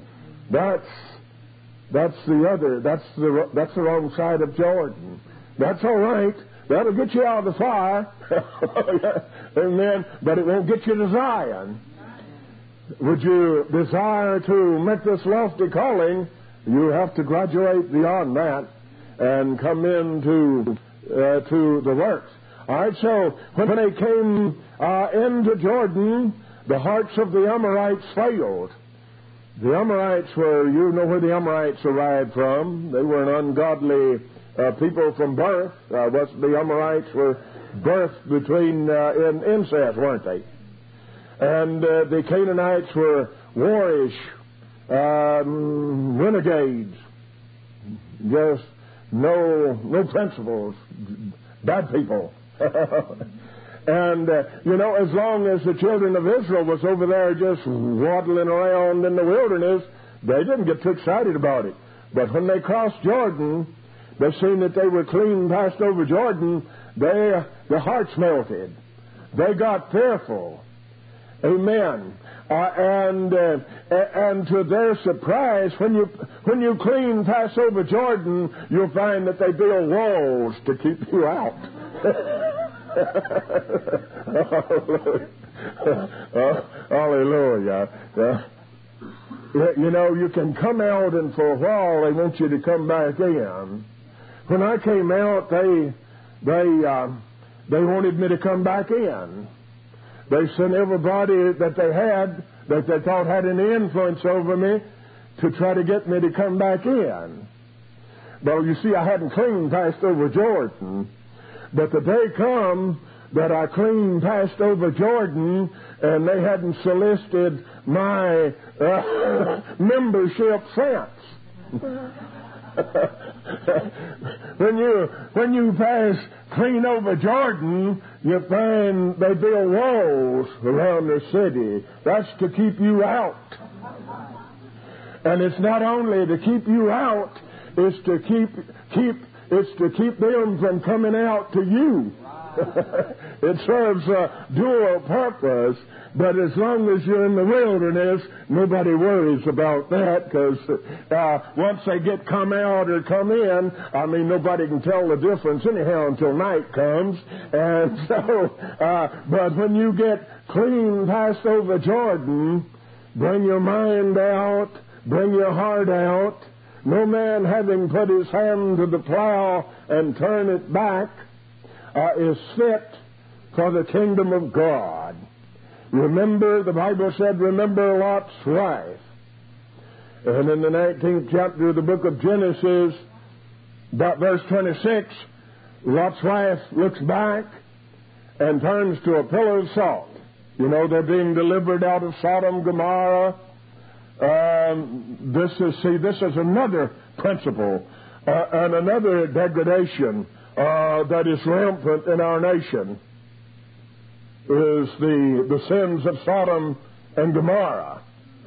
That's that's the other. That's the that's the wrong side of Jordan. That's all right. That'll get you out of the fire. Amen. But it won't get you to Zion. Would you desire to make this lofty calling, you have to graduate beyond that and come into uh, to the works. All right, so when they came uh, into Jordan, the hearts of the Amorites failed. The Amorites were, you know where the Amorites arrived from. They were an ungodly uh, people from birth. Uh, the Amorites were birthed between uh, in incest, weren't they? And uh, the Canaanites were warish, um, renegades, just no no principles, bad people. And, uh, you know, as long as the children of Israel was over there just waddling around in the wilderness, they didn't get too excited about it. But when they crossed Jordan, they seen that they were clean passed over Jordan, they, their hearts melted. They got fearful. Amen. Uh, and uh, and to their surprise, when you when you clean pass over Jordan, you'll find that they build walls to keep you out. uh, hallelujah. Uh, you know, you can come out, and for a while they want you to come back in. When I came out, they they uh, they wanted me to come back in. They sent everybody that they had, that they thought had any influence over me, to try to get me to come back in. Well, you see, I hadn't clean passed over Jordan. But the day come that I clean passed over Jordan, and they hadn't solicited my uh, membership since. when you when you pass clean over Jordan, you find they build walls around the city. That's to keep you out. And it's not only to keep you out, it's to keep keep it's to keep them from coming out to you. It serves a dual purpose, but as long as you're in the wilderness, nobody worries about that, because uh, once they get come out or come in, I mean, nobody can tell the difference anyhow until night comes. And so, uh, but when you get clean passed over Jordan, bring your mind out, bring your heart out. No man having put his hand to the plow and turn it back Uh, is fit for the kingdom of God. Remember, the Bible said, remember Lot's wife. And in the nineteenth chapter of the book of Genesis, about verse twenty-six, Lot's wife looks back and turns to a pillar of salt. You know, they're being delivered out of Sodom, Gomorrah. Um, this is, see, this is another principle uh, and another degradation Uh, that is rampant in our nation, is the, the sins of Sodom and Gomorrah.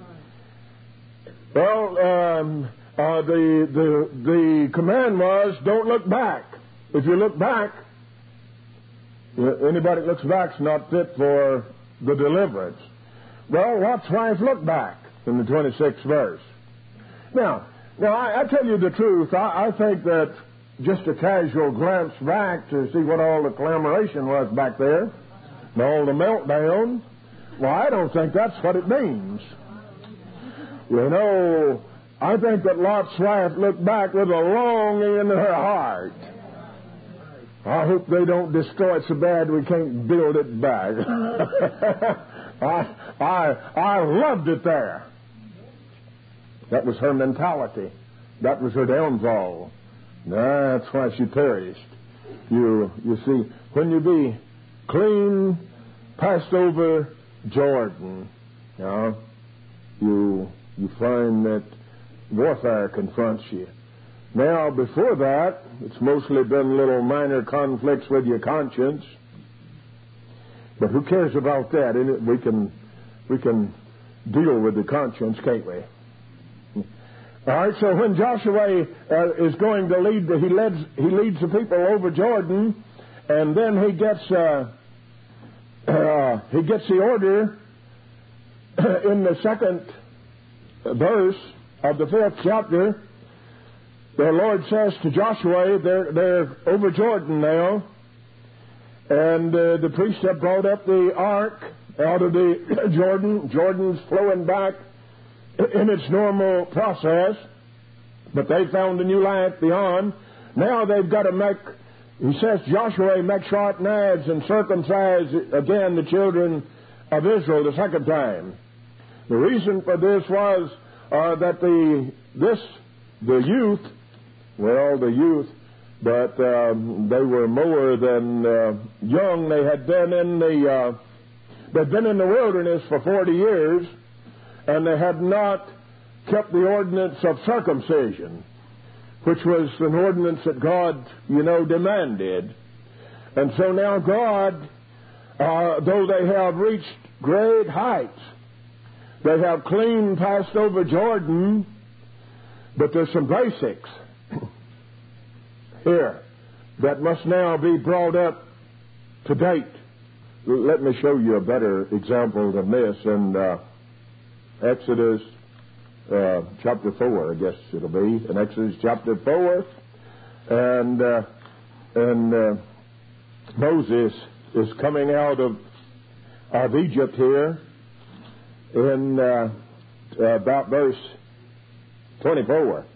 Well, um, uh, the, the, the command was, don't look back. If you look back, anybody that looks back is not fit for the deliverance. Well, Lot's wife looked back in the twenty-sixth verse. Now, now I, I tell you the truth, I, I think that just a casual glance back to see what all the collaboration was back there, and all the meltdown, well, I don't think that's what it means. You know, I think that Lot's wife looked back with a longing in her heart. I hope they don't destroy it so bad we can't build it back. I, I, I loved it there. That was her mentality. That was her downfall. That's why she perished. You you see, when you be clean passed over Jordan, you know, you you find that warfare confronts you. Now, before that, it's mostly been little minor conflicts with your conscience. But who cares about that? We can we can deal with the conscience, can't we? All right, so when Joshua uh, is going to lead, the, he leads he leads the people over Jordan, and then he gets uh, uh, he gets the order in the second verse of the fifth chapter, the Lord says to Joshua, they're, they're over Jordan now, and uh, the priests have brought up the ark out of the Jordan. Jordan's flowing back in its normal process, but they found a new life beyond. Now they've got to make, he says, Joshua, make sharp knives and circumcise again the children of Israel the second time. The reason for this was uh, that the this the youth, well, the youth, but um, they were more than uh, young. They had been in the uh, they'd been in the wilderness for forty years, and they had not kept the ordinance of circumcision, which was an ordinance that God, you know, demanded. And so now God, uh, though they have reached great heights, they have clean passed over Jordan, but there's some basics here that must now be brought up to date. Let me show you a better example than this in uh, Exodus uh, chapter four, I guess it'll be, in Exodus chapter four, and uh, and uh, Moses is coming out of of Egypt here in uh, about verse twenty-four.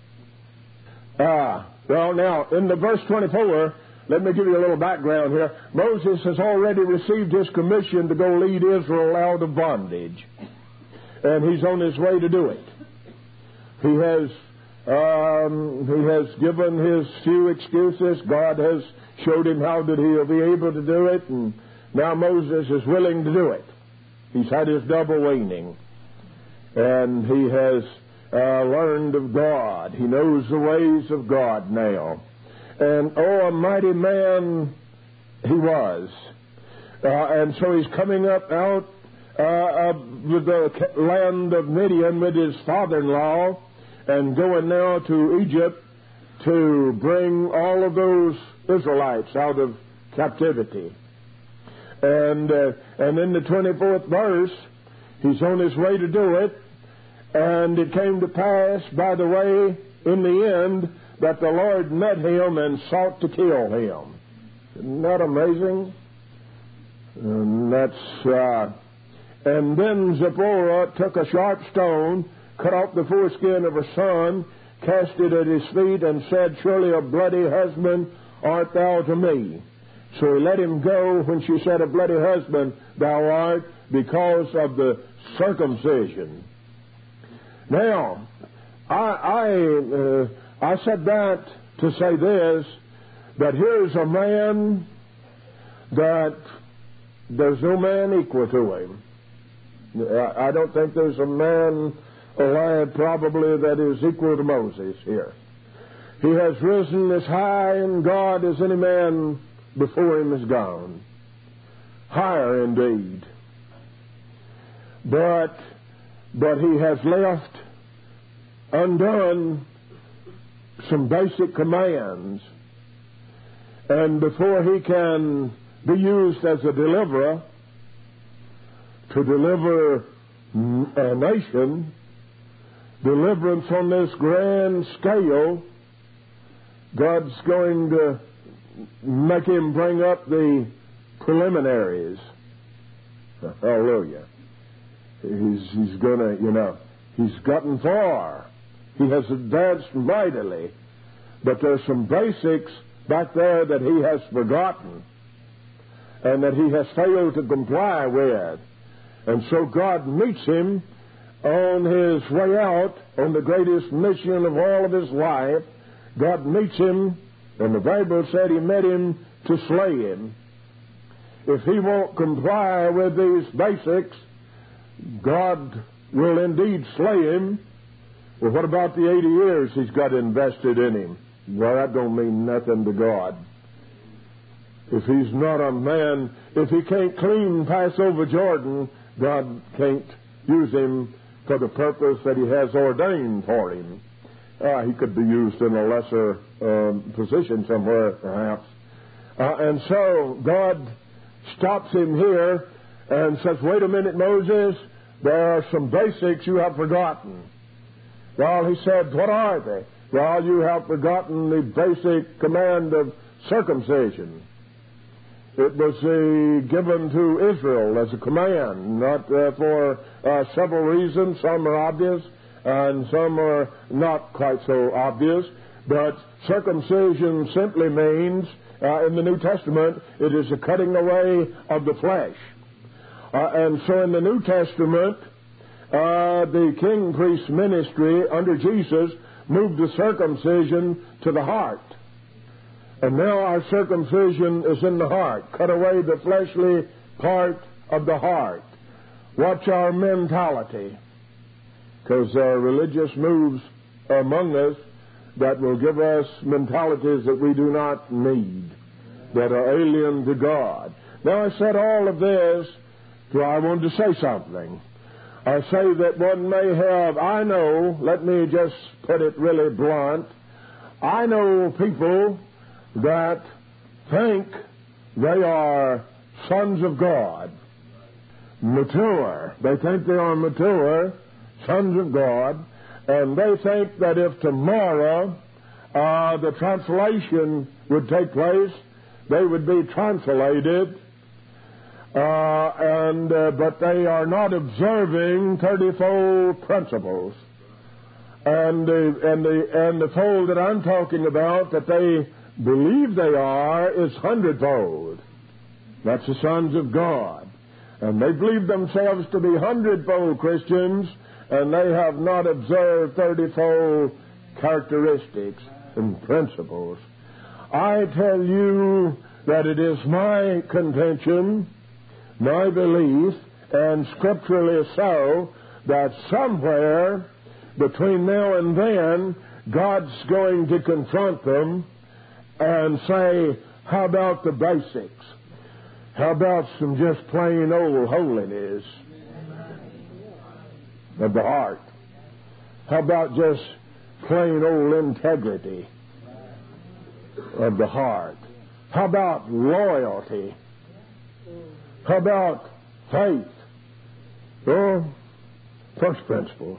Ah, well, now in the verse twenty-four, let me give you a little background here. Moses has already received his commission to go lead Israel out of bondage, and he's on his way to do it. He has um, he has given his few excuses. God has showed him how that he'll be able to do it, and now Moses is willing to do it. He's had his double weaning, and he has uh, learned of God. He knows the ways of God now. And, oh, a mighty man he was. Uh, and so he's coming up out uh, of the land of Midian with his father-in-law and going now to Egypt to bring all of those Israelites out of captivity. And uh, and in the twenty-fourth verse, he's on his way to do it. And it came to pass, by the way, in the end, that the Lord met him and sought to kill him. Isn't that amazing? And that's uh, and then Zipporah took a sharp stone, cut off the foreskin of her son, cast it at his feet, and said, "Surely a bloody husband art thou to me." So he let him go when she said, "A bloody husband thou art," because of the circumcision. Now, I I, uh, I said that to say this, that here's a man that there's no man equal to him. I, I don't think there's a man alive probably that is equal to Moses here. He has risen as high in God as any man before him is gone. Higher indeed. But, but he has left undone some basic commands. And before he can be used as a deliverer to deliver a nation, deliverance on this grand scale, God's going to make him bring up the preliminaries. Hallelujah. He's, he's going to, you know, he's gotten far. He has advanced mightily. But there's some basics back there that he has forgotten and that he has failed to comply with. And so God meets him on his way out on the greatest mission of all of his life. God meets him, and the Bible said he met him to slay him. If he won't comply with these basics, God will indeed slay him. Well, what about the eighty years he's got invested in him? Well, that don't mean nothing to God. If he's not a man, if he can't clean pass over Jordan, God can't use him for the purpose that he has ordained for him. Uh, he could be used in a lesser um, position somewhere, perhaps. Uh, and so God stops him here and says, "Wait a minute, Moses, there are some basics you have forgotten." Well, he said, what are they? Well, you have forgotten the basic command of circumcision. It was uh, given to Israel as a command, not uh, for uh, several reasons. Some are obvious, and some are not quite so obvious. But circumcision simply means, uh, in the New Testament, it is a cutting away of the flesh. Uh, and so in the New Testament, uh, the king-priest ministry under Jesus moved the circumcision to the heart. And now our circumcision is in the heart. Cut away the fleshly part of the heart. Watch our mentality, because there are religious moves among us that will give us mentalities that we do not need, that are alien to God. Now, I said all of this, so I wanted to say something. I say that one may have, I know, let me just put it really blunt, I know people that think they are sons of God, mature. They think they are mature, sons of God, and they think that if tomorrow uh, the translation would take place, they would be translated, uh, and uh, but they are not observing thirty-fold principles. And the, and, the, and the fold that I'm talking about that they believe they are is hundredfold. That's the sons of God. And they believe themselves to be hundredfold Christians, and they have not observed thirtyfold characteristics and principles. I tell you that it is my contention, my belief, and scripturally so, that somewhere between now and then, God's going to confront them and say, how about the basics? How about some just plain old holiness of the heart? How about just plain old integrity of the heart? How about loyalty? How about faith? Oh, first principles.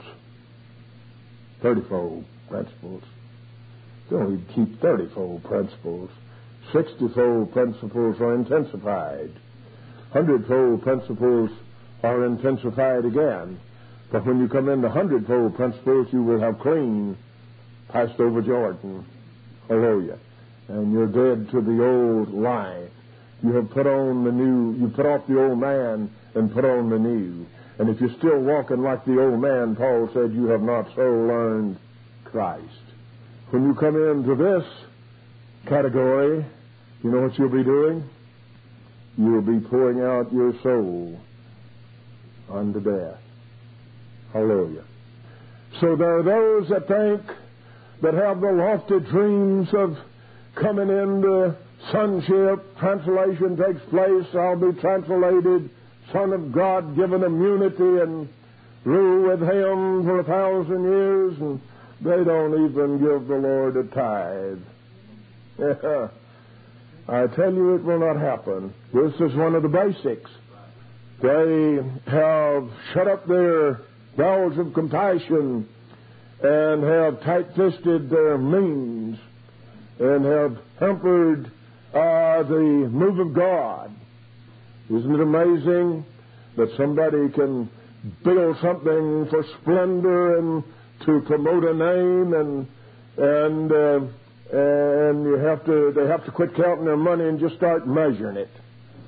Thirtyfold principles. Don't even keep thirtyfold principles. Sixtyfold principles are intensified. Hundredfold principles are intensified again. But when you come into hundredfold principles, you will have clean passed over Jordan. Hallelujah. And you're dead to the old life. You have put on the new, you put off the old man and put on the new. And if you're still walking like the old man, Paul said, you have not so learned Christ. When you come into this category, you know what you'll be doing? You'll be pouring out your soul unto death. Hallelujah. So there are those that think, that have the lofty dreams of coming into sonship. Translation takes place. I'll be translated Son of God, given immunity and rule with Him for a thousand years, and they don't even give the Lord a tithe. Yeah. I tell you, it will not happen. This is one of the basics. They have shut up their bowels of compassion and have tight-fisted their means and have hampered uh, the move of God. Isn't it amazing that somebody can build something for splendor and to promote a name, and and uh, and you have to they have to quit counting their money and just start measuring it.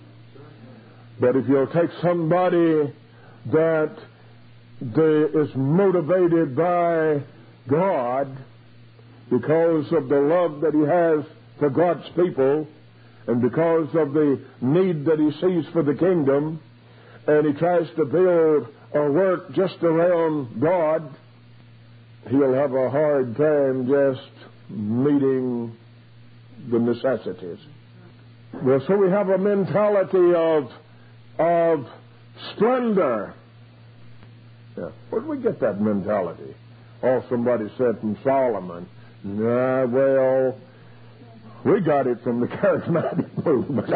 But if you'll take somebody that they, is motivated by God because of the love that he has for God's people, and because of the need that he sees for the kingdom, and he tries to build a work just around God, he'll have a hard time just meeting the necessities. Well, so we have a mentality of of splendor. Yeah. Where did we get that mentality? Oh, somebody said from Solomon. Nah, well, we got it from the charismatic movement.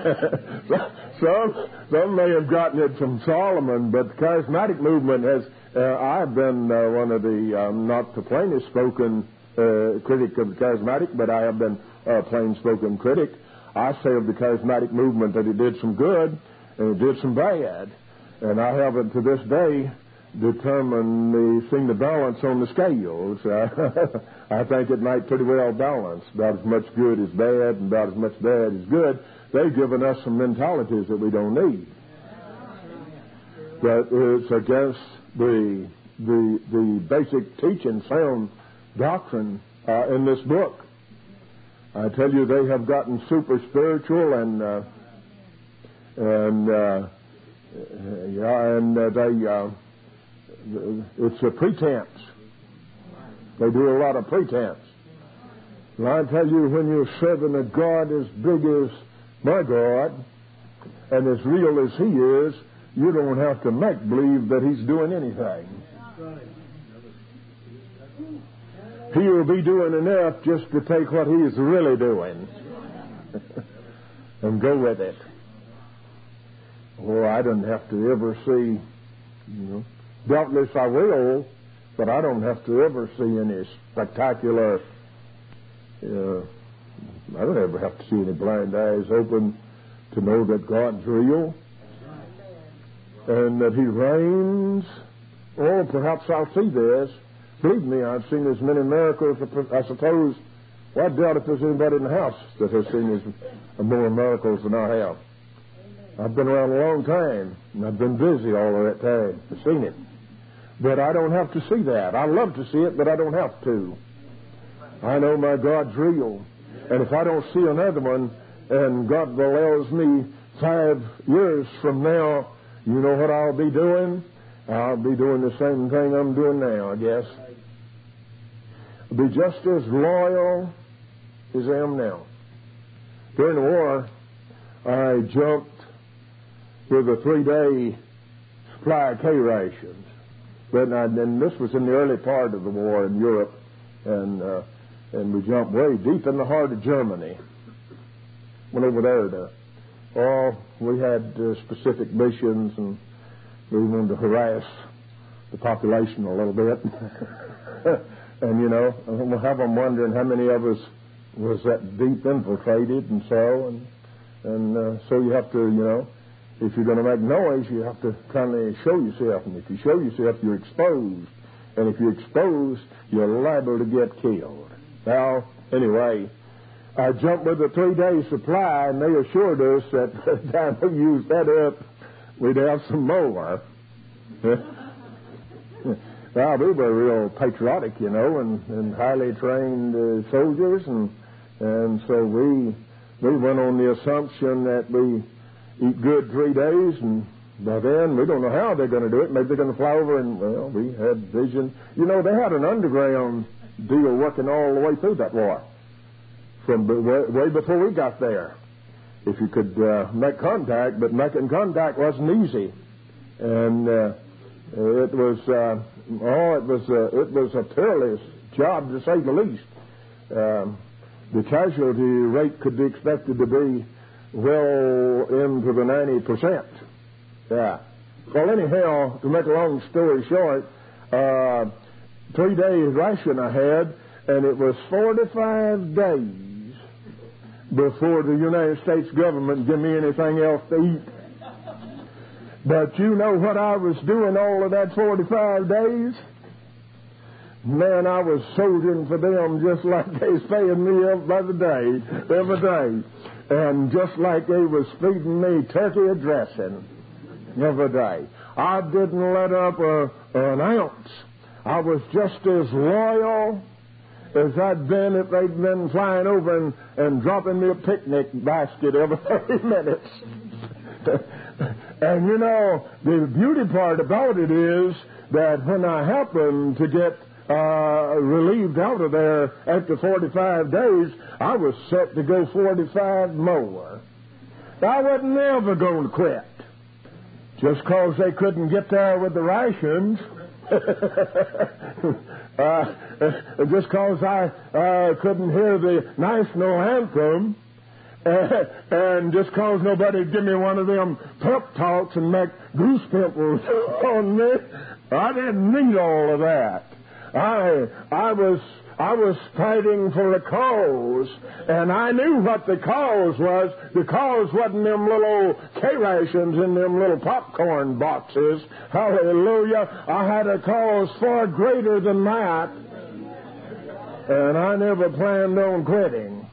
some, some may have gotten it from Solomon, but the charismatic movement has Uh, I've been uh, one of the, um, not the plainest spoken uh, critic of the charismatic, but I have been a plain spoken critic. I say of the charismatic movement that it did some good and it did some bad. And I haven't to this day determined the, seen the balance on the scales. Uh, I think it might pretty well balance. About as much good as bad and about as much bad as good. They've given us some mentalities that we don't need. But it's against the the the basic teaching, sound doctrine uh, in this book. I tell you, they have gotten super spiritual, and uh, and uh, yeah, and uh, they uh, it's a pretense. They do a lot of pretense. And I tell you, when you're serving a God as big as my God and as real as He is, you don't have to make believe that He's doing anything. He'll be doing enough just to take what He's really doing and go with it. Oh, I don't have to ever see, you know, doubtless I will, but I don't have to ever see any spectacular, uh, I don't ever have to see any blind eyes open to know that God's real and that He reigns. Oh, perhaps I'll see this. Believe me, I've seen as many miracles, I suppose. Well, I doubt if there's anybody in the house that has seen as more miracles than I have. I've been around a long time, and I've been busy all of that time. I've seen it. But I don't have to see that. I love to see it, but I don't have to. I know my God's real. And if I don't see another one, and God allows me five years from now, you know what I'll be doing? I'll be doing the same thing I'm doing now, I guess. I'll be just as loyal as I am now. During the war, I jumped with a three-day supply of K-rations. But I, and this was in the early part of the war in Europe, and uh, and we jumped way deep in the heart of Germany. Went over there to, oh, we had uh, specific missions, and we wanted to harass the population a little bit. And, you know, we'll have them wondering how many of us was that deep infiltrated and so, and, and uh, so you have to, you know, if you're going to make noise, you have to kind of show yourself. And if you show yourself, you're exposed. And if you're exposed, you're liable to get killed. Well, anyway, I jumped with a three-day supply, and they assured us that by the time we used that up, we'd have some more. Well, we were real patriotic, you know, and, and highly trained uh, soldiers, and and so we we went on the assumption that we eat good three days, and by then we don't know how they're going to do it. Maybe they're going to fly over, and well, we had vision. You know, they had an underground deal working all the way through that war, from way, way before we got there. If you could uh, make contact, but making contact wasn't easy, and uh, it was uh, oh, it was uh, it was a perilous job to say the least. Um, the casualty rate could be expected to be well into the ninety percent. Yeah. Well, anyhow, to make a long story short, uh, three days ration I had, and it was forty-five days before the United States government give me anything else to eat. But you know what I was doing all of that forty-five days? Man, I was soldiering for them just like they was paying me up by the day, every day. And just like they was feeding me turkey dressing every day. I didn't let up a, an ounce. I was just as loyal as I'd been if they'd been flying over and, and dropping me a picnic basket every thirty minutes. And, you know, the beauty part about it is that when I happened to get uh, relieved out of there after forty-five days, I was set to go forty-five more. I wasn't ever going to quit. Just because they couldn't get there with the rations. uh, just because I uh, couldn't hear the national anthem. Uh, and just because nobody would give me one of them pep talks and make goose pimples on me, I didn't need all of that. I I was I was fighting for a cause, and I knew what the cause was. The cause wasn't them little K-rations in them little popcorn boxes. Hallelujah. I had a cause far greater than that, and I never planned on quitting.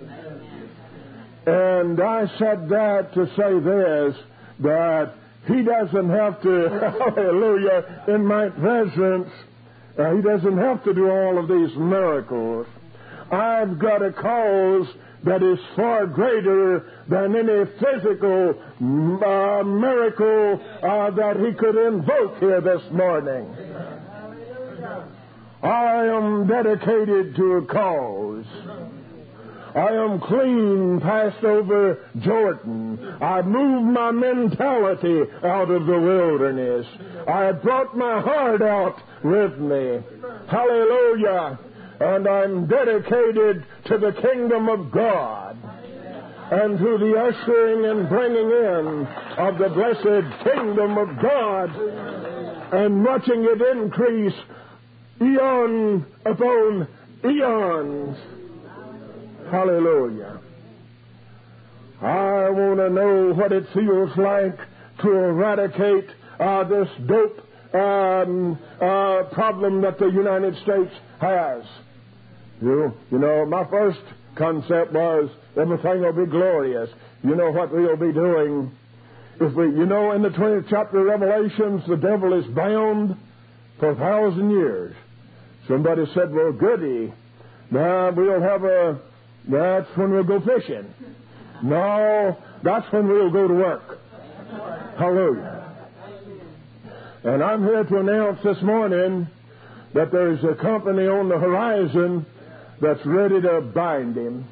And I said that to say this, that He doesn't have to, hallelujah, in my presence, uh, He doesn't have to do all of these miracles. I've got a cause that is far greater than any physical uh, miracle uh, that He could invoke here this morning. I am dedicated to a cause. I am clean passed over Jordan. I moved my mentality out of the wilderness. I have brought my heart out with me. Hallelujah. And I'm dedicated to the kingdom of God and to the ushering and bringing in of the blessed kingdom of God and watching it increase eon upon eons. Hallelujah. I want to know what it feels like to eradicate uh, this dope um, uh, problem that the United States has. You, you know, my first concept was everything will be glorious. You know what we'll be doing? If we, you know, in the twentieth chapter of Revelations, the devil is bound for a thousand years. Somebody said, well, goody. Now we'll have a... That's when we'll go fishing. No, that's when we'll go to work. Hallelujah. And I'm here to announce this morning that there's a company on the horizon that's ready to bind him.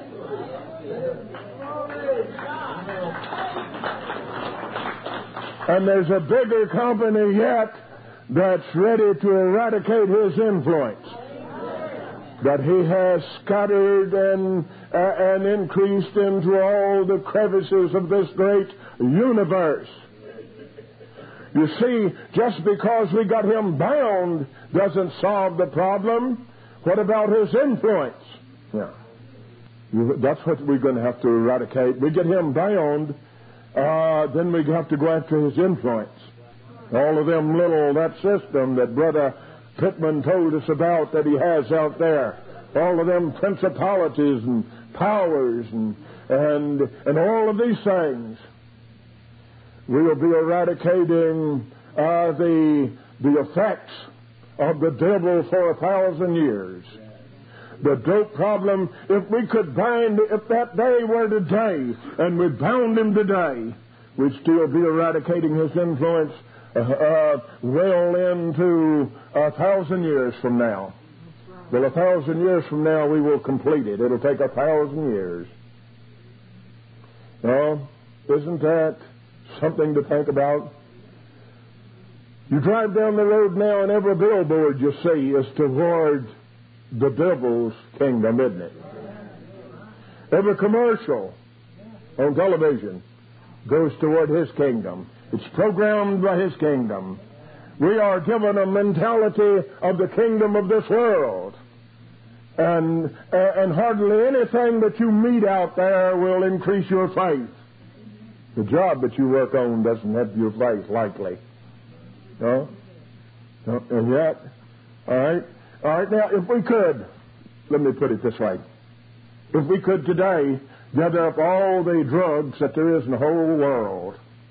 And there's a bigger company yet that's ready to eradicate his influence, that he has scattered and uh, and increased into all the crevices of this great universe. You see, just because we got him bound doesn't solve the problem. What about his influence? Yeah, you, that's what we're going to have to eradicate. We get him bound, uh, then we have to go after his influence. All of them little, that system that Brother Pittman told us about that he has out there, all of them principalities and powers and and and all of these things. We'll be eradicating uh, the the effects of the devil for a thousand years. The dope problem, if we could bind, if that day were today and we bound him today, we'd still be eradicating his influence Uh, uh, well into a thousand years from now. Well, a thousand years from now, we will complete it. It'll take a thousand years. Well, isn't that something to think about? You drive down the road now, and every billboard you see is toward the devil's kingdom, isn't it? Every commercial on television goes toward his kingdom. It's programmed by his kingdom. We are given a mentality of the kingdom of this world. And, uh, and hardly anything that you meet out there will increase your faith. The job that you work on doesn't have your faith, likely. No? No? And yet, all right, all right, now, if we could, let me put it this way. If we could today gather up all the drugs that there is in the whole world,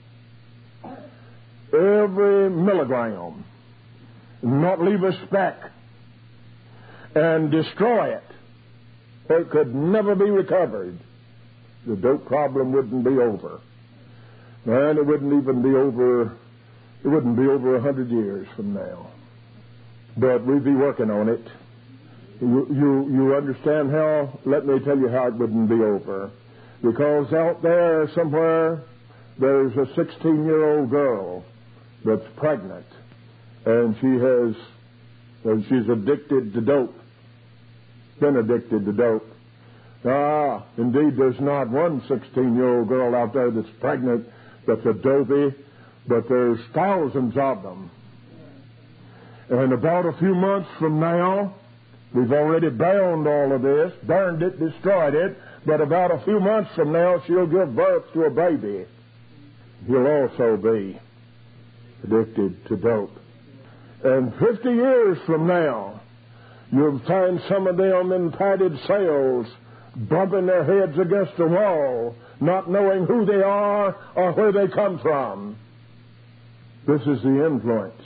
every milligram, not leave a speck, and destroy it, it could never be recovered, the dope problem wouldn't be over. And it wouldn't even be over, it wouldn't be over a hundred years from now. But we'd be working on it. You, you, you understand how? Let me tell you how it wouldn't be over. Because out there somewhere, there's a sixteen-year-old girl that's pregnant, and she has, and she's addicted to dope, been addicted to dope. Ah, indeed, there's not one sixteen-year-old girl out there that's pregnant that's a dopey, but there's thousands of them. And about a few months from now, we've already bound all of this, burned it, destroyed it, but about a few months from now, she'll give birth to a baby. He'll also be addicted to dope. And fifty years from now, you'll find some of them in padded cells, bumping their heads against the wall, not knowing who they are or where they come from. This is the influence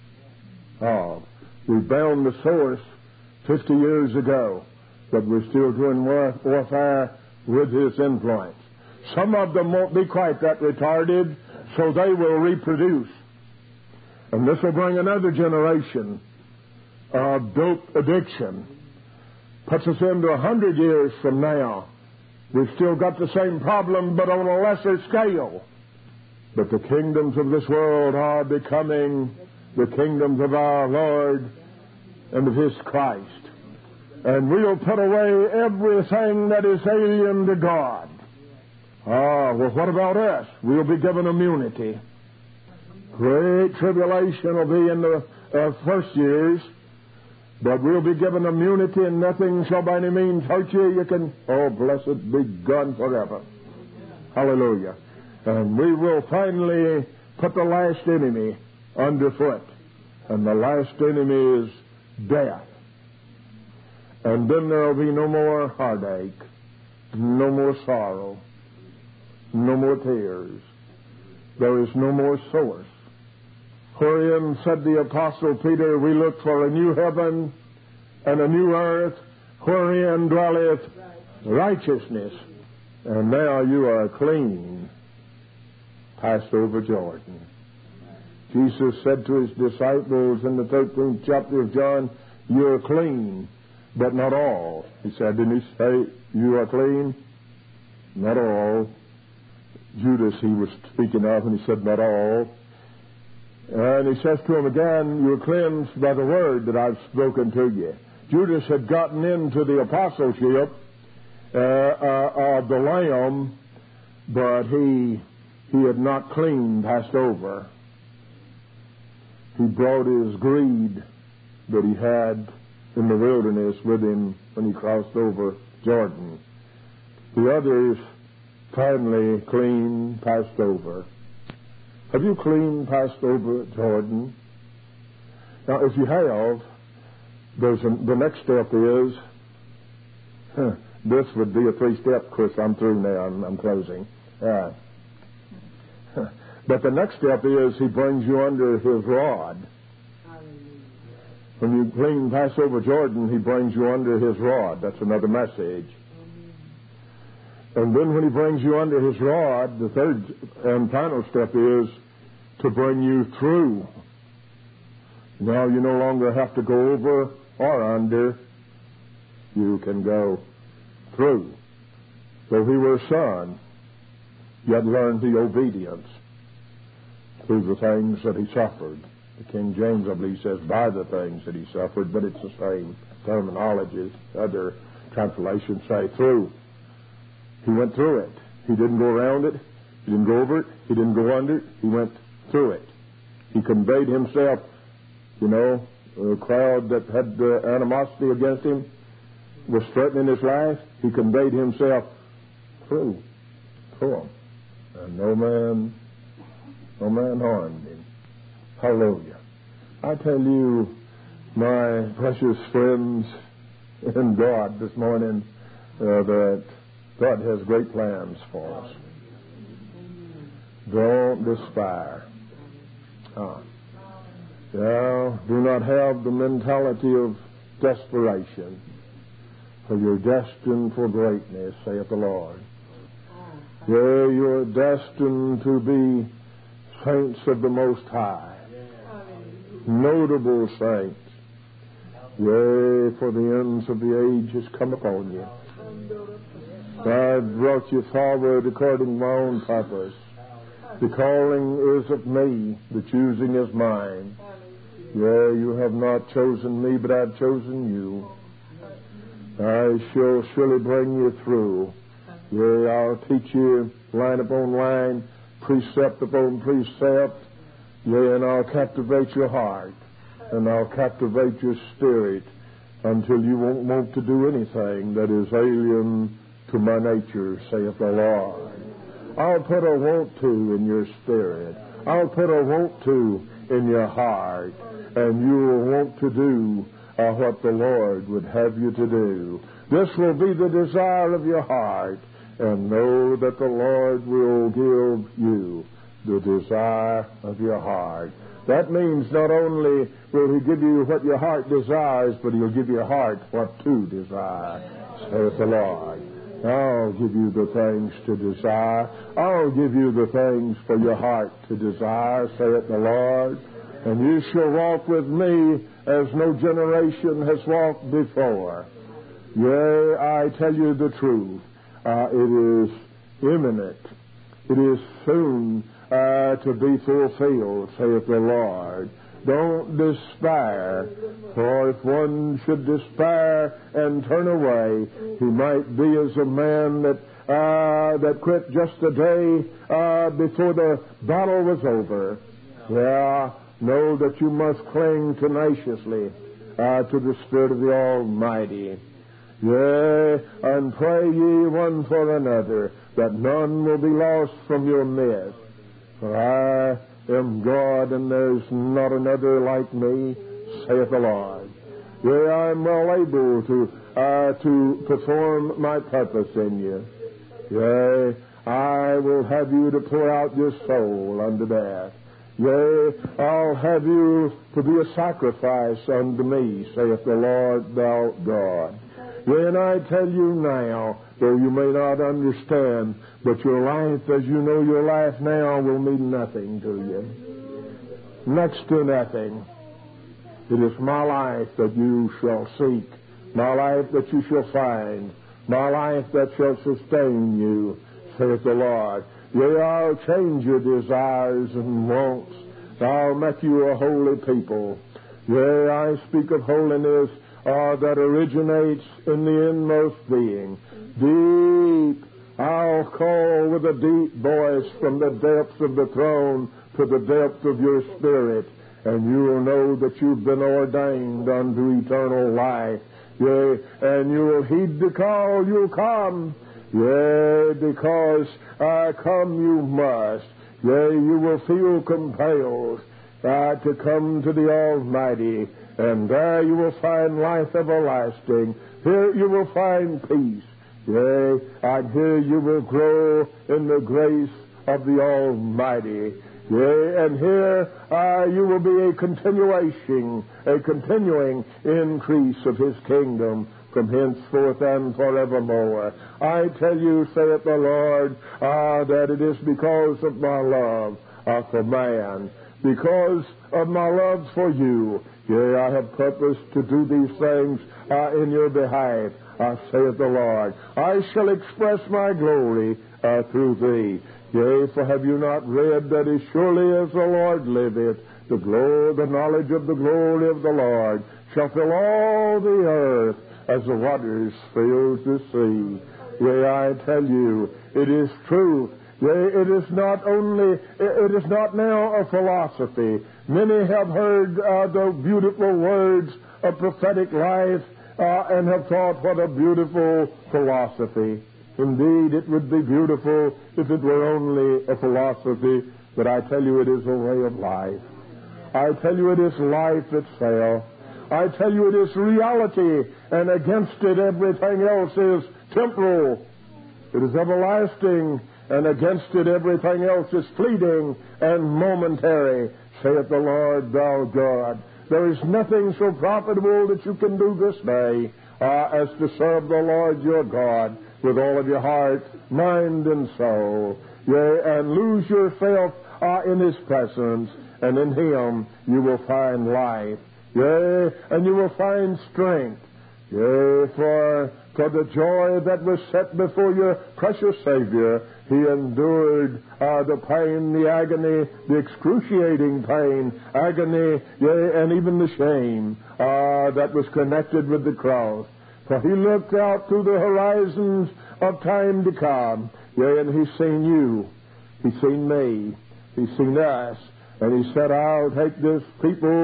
of. We bound the source fifty years ago, but we're still doing warfare with his influence. Some of them won't be quite that retarded, so they will reproduce. And this will bring another generation of dope addiction. Puts us into a hundred years from now. We've still got the same problem, but on a lesser scale. But the kingdoms of this world are becoming the kingdoms of our Lord and of his Christ. And we'll put away everything that is alien to God. Ah, well, what about us? We'll be given immunity. Great tribulation will be in the uh, first years, but we'll be given immunity, and nothing shall by any means hurt you. You can, oh, blessed be God forever. Hallelujah. And we will finally put the last enemy underfoot. And the last enemy is death. And then there will be no more heartache, no more sorrow, no more tears. There is no more source. Wherein, said the Apostle Peter, we look for a new heaven and a new earth, wherein dwelleth righteousness. And now you are clean, passed over Jordan. Jesus said to his disciples in the thirteenth chapter of John, you are clean, but not all. He said, didn't he say, you are clean? Not all. Judas he was speaking of, and he said, not all. And he says to him again, you are cleansed by the word that I've spoken to you. Judas had gotten into the apostleship uh, uh, of the Lamb, but he, he had not clean passed over. He brought his greed that he had in the wilderness with him when he crossed over Jordan. The others finally clean passed over. Have you clean passed over Jordan? Now, if you have, there's a, the next step is, huh, this would be a three-step. Of course, I'm through now. I'm, I'm closing. Uh, but the next step is he brings you under his rod. When you clean pass over Jordan, he brings you under his rod. That's another message. And then when he brings you under his rod, the third and final step is to bring you through. Now you no longer have to go over or under. You can go through. So he were a son, yet learned the obedience through the things that he suffered. The King James, I believe, says by the things that he suffered, but it's the same terminology. Other translations say through. He went through it. He didn't go around it. He didn't go over it. He didn't go under it. He went through it. He conveyed himself, you know, a crowd that had uh, animosity against him was threatening his life. He conveyed himself through, through them. And no man, no man harmed him. Hallelujah. I tell you, my precious friends in God this morning, uh, that God has great plans for us. Don't despair. Ah. Now, do not have the mentality of desperation, for you're destined for greatness, saith the Lord. Yea, you're destined to be saints of the Most High, notable saints. Yea, for the ends of the age has come upon you. I've brought you forward according to my own purpose. The calling is of me, the choosing is mine. Yea, you have not chosen me, but I've chosen you. I shall surely bring you through. Yea, I'll teach you line upon line, precept upon precept. Yea, and I'll captivate your heart. and I'll captivate your spirit until you won't want to do anything that is alien to my nature, saith the Lord. I'll put a want to in your spirit. I'll put a want to in your heart, and you will want to do uh, what the Lord would have you to do. This will be the desire of your heart, and know that the Lord will give you the desire of your heart. That means not only will He give you what your heart desires, but He'll give your heart what to desire, saith the Lord. I'll give you the things to desire. I'll give you the things for your heart to desire, saith the Lord. And you shall walk with me as no generation has walked before. Yea, I tell you the truth. Uh, it is imminent. It is soon uh, to be fulfilled, saith the Lord. Don't despair, for if one should despair and turn away, he might be as a man that uh, that quit just a day uh, before the battle was over. Yeah, know that you must cling tenaciously uh, to the Spirit of the Almighty. Yea, and pray ye one for another, that none will be lost from your midst. For I am God, and there's not another like me, saith the Lord. Yea, I am well able to uh, to perform my purpose in you. Yea, I will have you to pour out your soul unto death. Yea, I'll have you to be a sacrifice unto me, saith the Lord thou God. Yea, and I tell you now, though you may not understand, but your life as you know your life now will mean nothing to you. Next to nothing. It is my life that you shall seek, my life that you shall find, my life that shall sustain you, saith the Lord. Yea, I'll change your desires and wants. I'll make you a holy people. Yea, I speak of holiness uh, that originates in the inmost being. Deep, I'll call with a deep voice from the depths of the throne to the depth of your spirit, and you will know that you've been ordained unto eternal life. Yea, and you will heed the call, you'll come. Yea, because uh, come you must. Yea, you will feel compelled uh, to come to the Almighty, and there you will find life everlasting. Here you will find peace. Yea, and here you will grow in the grace of the Almighty. Yea, and here uh, you will be a continuation, a continuing increase of His kingdom from henceforth and forevermore. I tell you, saith the Lord, uh, that it is because of my love uh, for man, because of my love for you. Yea, I have purposed to do these things uh, in your behalf, uh, saith the Lord. I shall express my glory uh, through thee. Yea, for have you not read that as surely as the Lord liveth, the glory, the knowledge of the glory of the Lord shall fill all the earth as the waters fills the sea. Yea, I tell you, it is truth. Yea, it is not only, it is not now a philosophy. Many have heard uh, the beautiful words of prophetic life uh, and have thought, what a beautiful philosophy. Indeed, it would be beautiful if it were only a philosophy, but I tell you, it is a way of life. I tell you, it is life itself. I tell you, it is reality, and against it everything else is temporal. It is everlasting, and against it everything else is fleeting and momentary, saith the Lord thou God. There is nothing so profitable that you can do this day uh, as to serve the Lord your God with all of your heart, mind, and soul. Yea, and lose yourself uh, in His presence, and in Him you will find life. Yea, and you will find strength. Yea, for, for the joy that was set before your precious Savior, He endured uh, the pain, the agony, the excruciating pain, agony, yea, and even the shame uh, that was connected with the cross. For He looked out through the horizons of time to come. Yea, and He's seen you. He's seen me. He's seen us. And He said, I'll take this people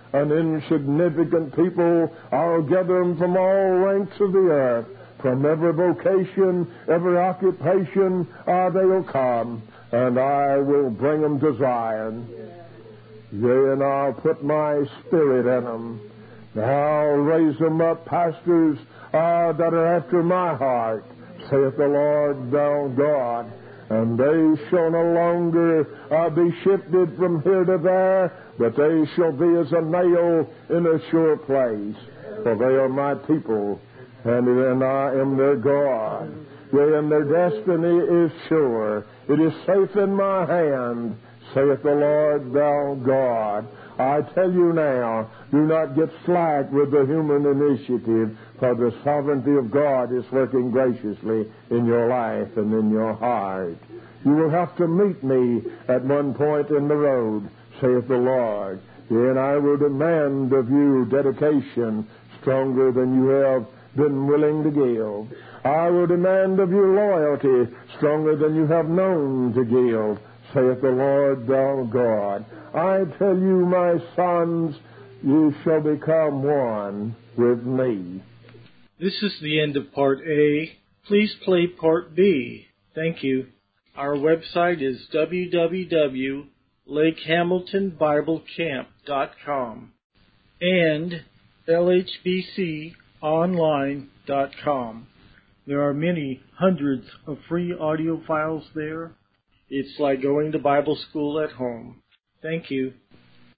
an insignificant people. I'll gather them from all ranks of the earth, from every vocation, every occupation. Ah, they'll come, and I will bring them to Zion. Yea, and I'll put my spirit in them. I'll raise them up pastors ah, that are after my heart, saith the Lord thou God. And they shall no longer uh, be shifted from here to there, but they shall be as a nail in a sure place. For they are my people, and, and I am their God. Yea, and their destiny is sure. It is safe in my hand, saith the Lord thou God. I tell you now, do not get slack with the human initiative, for the sovereignty of God is working graciously in your life and in your heart. You will have to meet me at one point in the road, saith the Lord. And I will demand of you dedication stronger than you have been willing to give. I will demand of you loyalty stronger than you have known to give, saith the Lord thou God. I tell you, my sons, you shall become one with me. This is the end of Part A. Please play Part B. Thank you. Our website is w w w dot lake hamilton bible camp dot com and l h b c online dot com. There are many hundreds of free audio files there. It's like going to Bible school at home. Thank you.